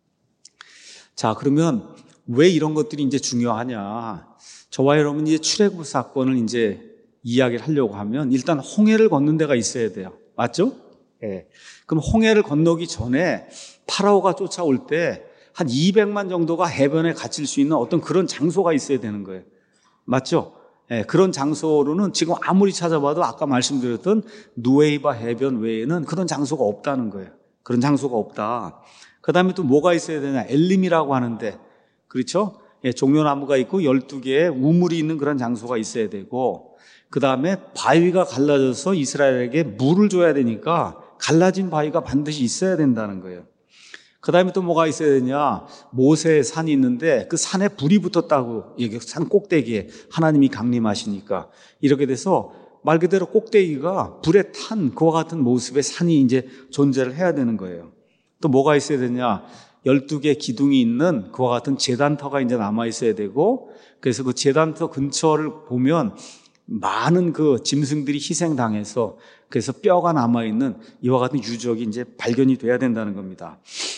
자, 그러면 왜 이런 것들이 이제 중요하냐? 저와 여러분이 이제 출애굽 사건을 이제 이야기를 하려고 하면 일단 홍해를 건넌 데가 있어야 돼요. 맞죠? 예. 그럼 홍해를 건너기 전에 파라오가 쫓아올 때 한 200만 정도가 해변에 갇힐 수 있는 어떤 그런 장소가 있어야 되는 거예요. 맞죠? 예, 그런 장소로는 지금 아무리 찾아봐도 아까 말씀드렸던 누에이바 해변 외에는 그런 장소가 없다는 거예요. 그런 장소가 없다. 그 다음에 또 뭐가 있어야 되냐? 엘림이라고 하는데, 그렇죠? 예, 종려나무가 있고 12개의 우물이 있는 그런 장소가 있어야 되고, 그 다음에 바위가 갈라져서 이스라엘에게 물을 줘야 되니까 갈라진 바위가 반드시 있어야 된다는 거예요. 그 다음에 또 뭐가 있어야 되냐? 모세의 산이 있는데 그 산에 불이 붙었다고, 여기 산 꼭대기에 하나님이 강림하시니까 이렇게 돼서 말 그대로 꼭대기가 불에 탄 그와 같은 모습의 산이 이제 존재를 해야 되는 거예요. 또 뭐가 있어야 되냐? 12개 기둥이 있는 그와 같은 제단터가 이제 남아 있어야 되고, 그래서 그 제단터 근처를 보면 많은 그 짐승들이 희생당해서 그래서 뼈가 남아 있는 이와 같은 유적이 이제 발견이 돼야 된다는 겁니다.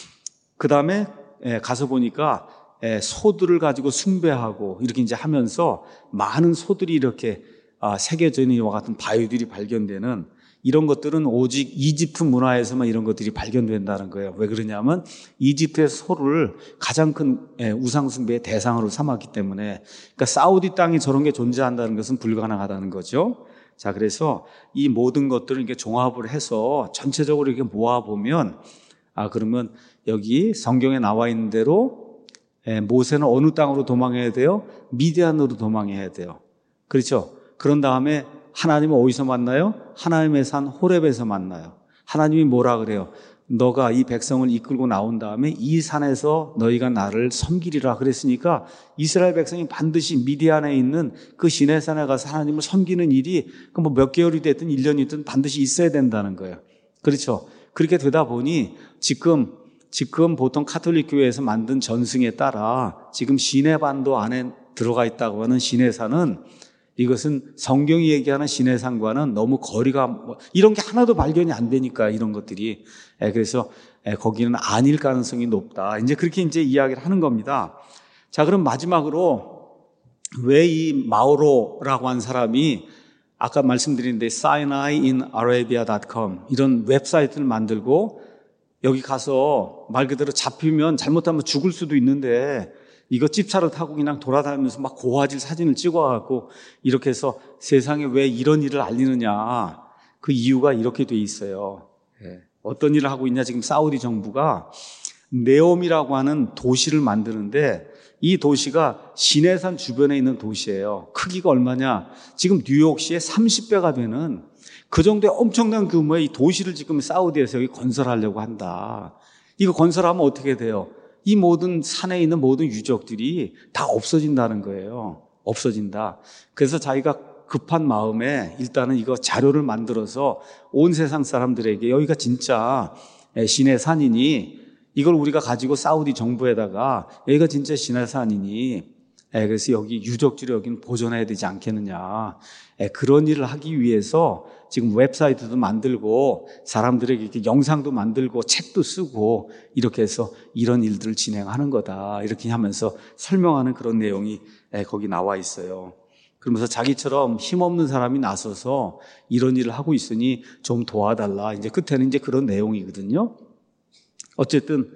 그 다음에 가서 보니까 소들을 가지고 숭배하고 이렇게 이제 하면서 많은 소들이 이렇게 새겨져 있는 이와 같은 바위들이 발견되는 이런 것들은 오직 이집트 문화에서만 이런 것들이 발견된다는 거예요. 왜 그러냐면 이집트의 소를 가장 큰 우상 숭배의 대상으로 삼았기 때문에, 그러니까 사우디 땅에 저런 게 존재한다는 것은 불가능하다는 거죠. 자, 그래서 이 모든 것들을 이렇게 종합을 해서 전체적으로 이렇게 모아보면, 그러면 여기 성경에 나와 있는 대로 모세는 어느 땅으로 도망해야 돼요? 미디안으로 도망해야 돼요. 그렇죠? 그런 다음에 하나님은 어디서 만나요? 하나님의 산 호렙에서 만나요. 하나님이 뭐라 그래요? 너가 이 백성을 이끌고 나온 다음에 이 산에서 너희가 나를 섬기리라 그랬으니까 이스라엘 백성이 반드시 미디안에 있는 그 시내산에 가서 하나님을 섬기는 일이 뭐 몇 개월이 됐든 1년이든 반드시 있어야 된다는 거예요. 그렇죠? 그렇게 되다 보니 지금 보통 카톨릭 교회에서 만든 전승에 따라 지금 시내반도 안에 들어가 있다고 하는 시내산은, 이것은 성경이 얘기하는 시내산과는 너무 거리가 이런 게 하나도 발견이 안 되니까 이런 것들이, 그래서 거기는 아닐 가능성이 높다. 이제 그렇게 이제 이야기를 하는 겁니다. 자, 그럼 마지막으로 왜 이 마오로라고 한 사람이 아까 말씀드린 sinaiinarabia.com 이런 웹사이트를 만들고 여기 가서 말 그대로 잡히면 잘못하면 죽을 수도 있는데 이거 집차를 타고 그냥 돌아다니면서 막 고화질 사진을 찍어갖고 이렇게 해서 세상에 왜 이런 일을 알리느냐, 그 이유가 이렇게 돼 있어요. 어떤 일을 하고 있냐? 지금 사우디 정부가 네옴이라고 하는 도시를 만드는데 이 도시가 시내산 주변에 있는 도시예요. 크기가 얼마냐? 지금 뉴욕시의 30배가 되는 그 정도의 엄청난 규모의 이 도시를 지금 사우디에서 여기 건설하려고 한다. 이거 건설하면 어떻게 돼요? 이 모든 산에 있는 모든 유적들이 다 없어진다는 거예요. 없어진다. 그래서 자기가 급한 마음에 일단은 이거 자료를 만들어서 온 세상 사람들에게 여기가 진짜 신의 산이니 이걸 우리가 가지고 사우디 정부에다가 여기가 진짜 신의 산이니 그래서 여기 유적지를 여기는 보존해야 되지 않겠느냐. 그런 일을 하기 위해서 지금 웹사이트도 만들고 사람들에게 이렇게 영상도 만들고 책도 쓰고 이렇게 해서 이런 일들을 진행하는 거다. 이렇게 하면서 설명하는 그런 내용이 거기 나와 있어요. 그러면서 자기처럼 힘없는 사람이 나서서 이런 일을 하고 있으니 좀 도와달라. 이제 끝에는 이제 그런 내용이거든요. 어쨌든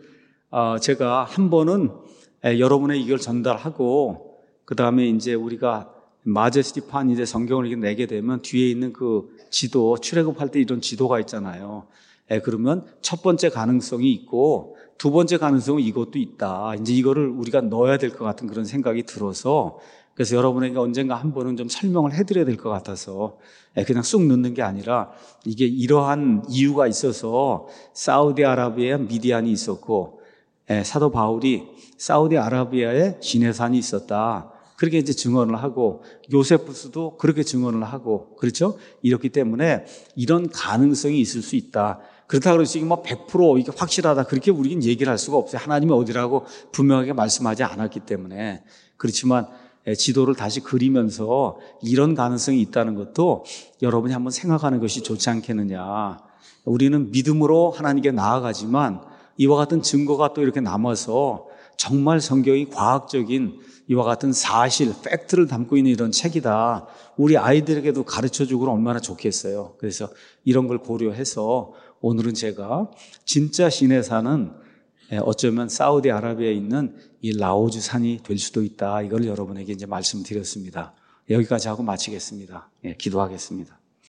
제가 한 번은 여러분의 이걸 전달하고 그 다음에 이제 우리가 마제스티판 이제 성경을 이렇게 내게 되면 뒤에 있는 그 지도, 출애굽할 때 이런 지도가 있잖아요. 그러면 첫 번째 가능성이 있고 두 번째 가능성은 이것도 있다. 이제 이거를 우리가 넣어야 될 것 같은 그런 생각이 들어서 그래서 여러분에게 언젠가 한 번은 좀 설명을 해드려야 될 것 같아서 그냥 쑥 넣는 게 아니라 이게 이러한 이유가 있어서 사우디아라비아에 미디안이 있었고 사도 바울이 사우디아라비아에 시내산이 있었다. 그렇게 이제 증언을 하고 요세푸스도 그렇게 증언을 하고 그렇죠? 이렇기 때문에 이런 가능성이 있을 수 있다. 그렇다고 해서 이게 뭐 100% 이게 확실하다. 그렇게 우리는 얘기를 할 수가 없어요. 하나님이 어디라고 분명하게 말씀하지 않았기 때문에. 그렇지만 지도를 다시 그리면서 이런 가능성이 있다는 것도 여러분이 한번 생각하는 것이 좋지 않겠느냐. 우리는 믿음으로 하나님께 나아가지만 이와 같은 증거가 또 이렇게 남아서 정말 성경이 과학적인 이와 같은 사실, 팩트를 담고 있는 이런 책이다. 우리 아이들에게도 가르쳐주고는 얼마나 좋겠어요. 그래서 이런 걸 고려해서 오늘은 제가 진짜 시내산은 어쩌면 사우디아라비아에 있는 이 라오즈 산이 될 수도 있다. 이걸 여러분에게 이제 말씀드렸습니다. 여기까지 하고 마치겠습니다. 기도하겠습니다.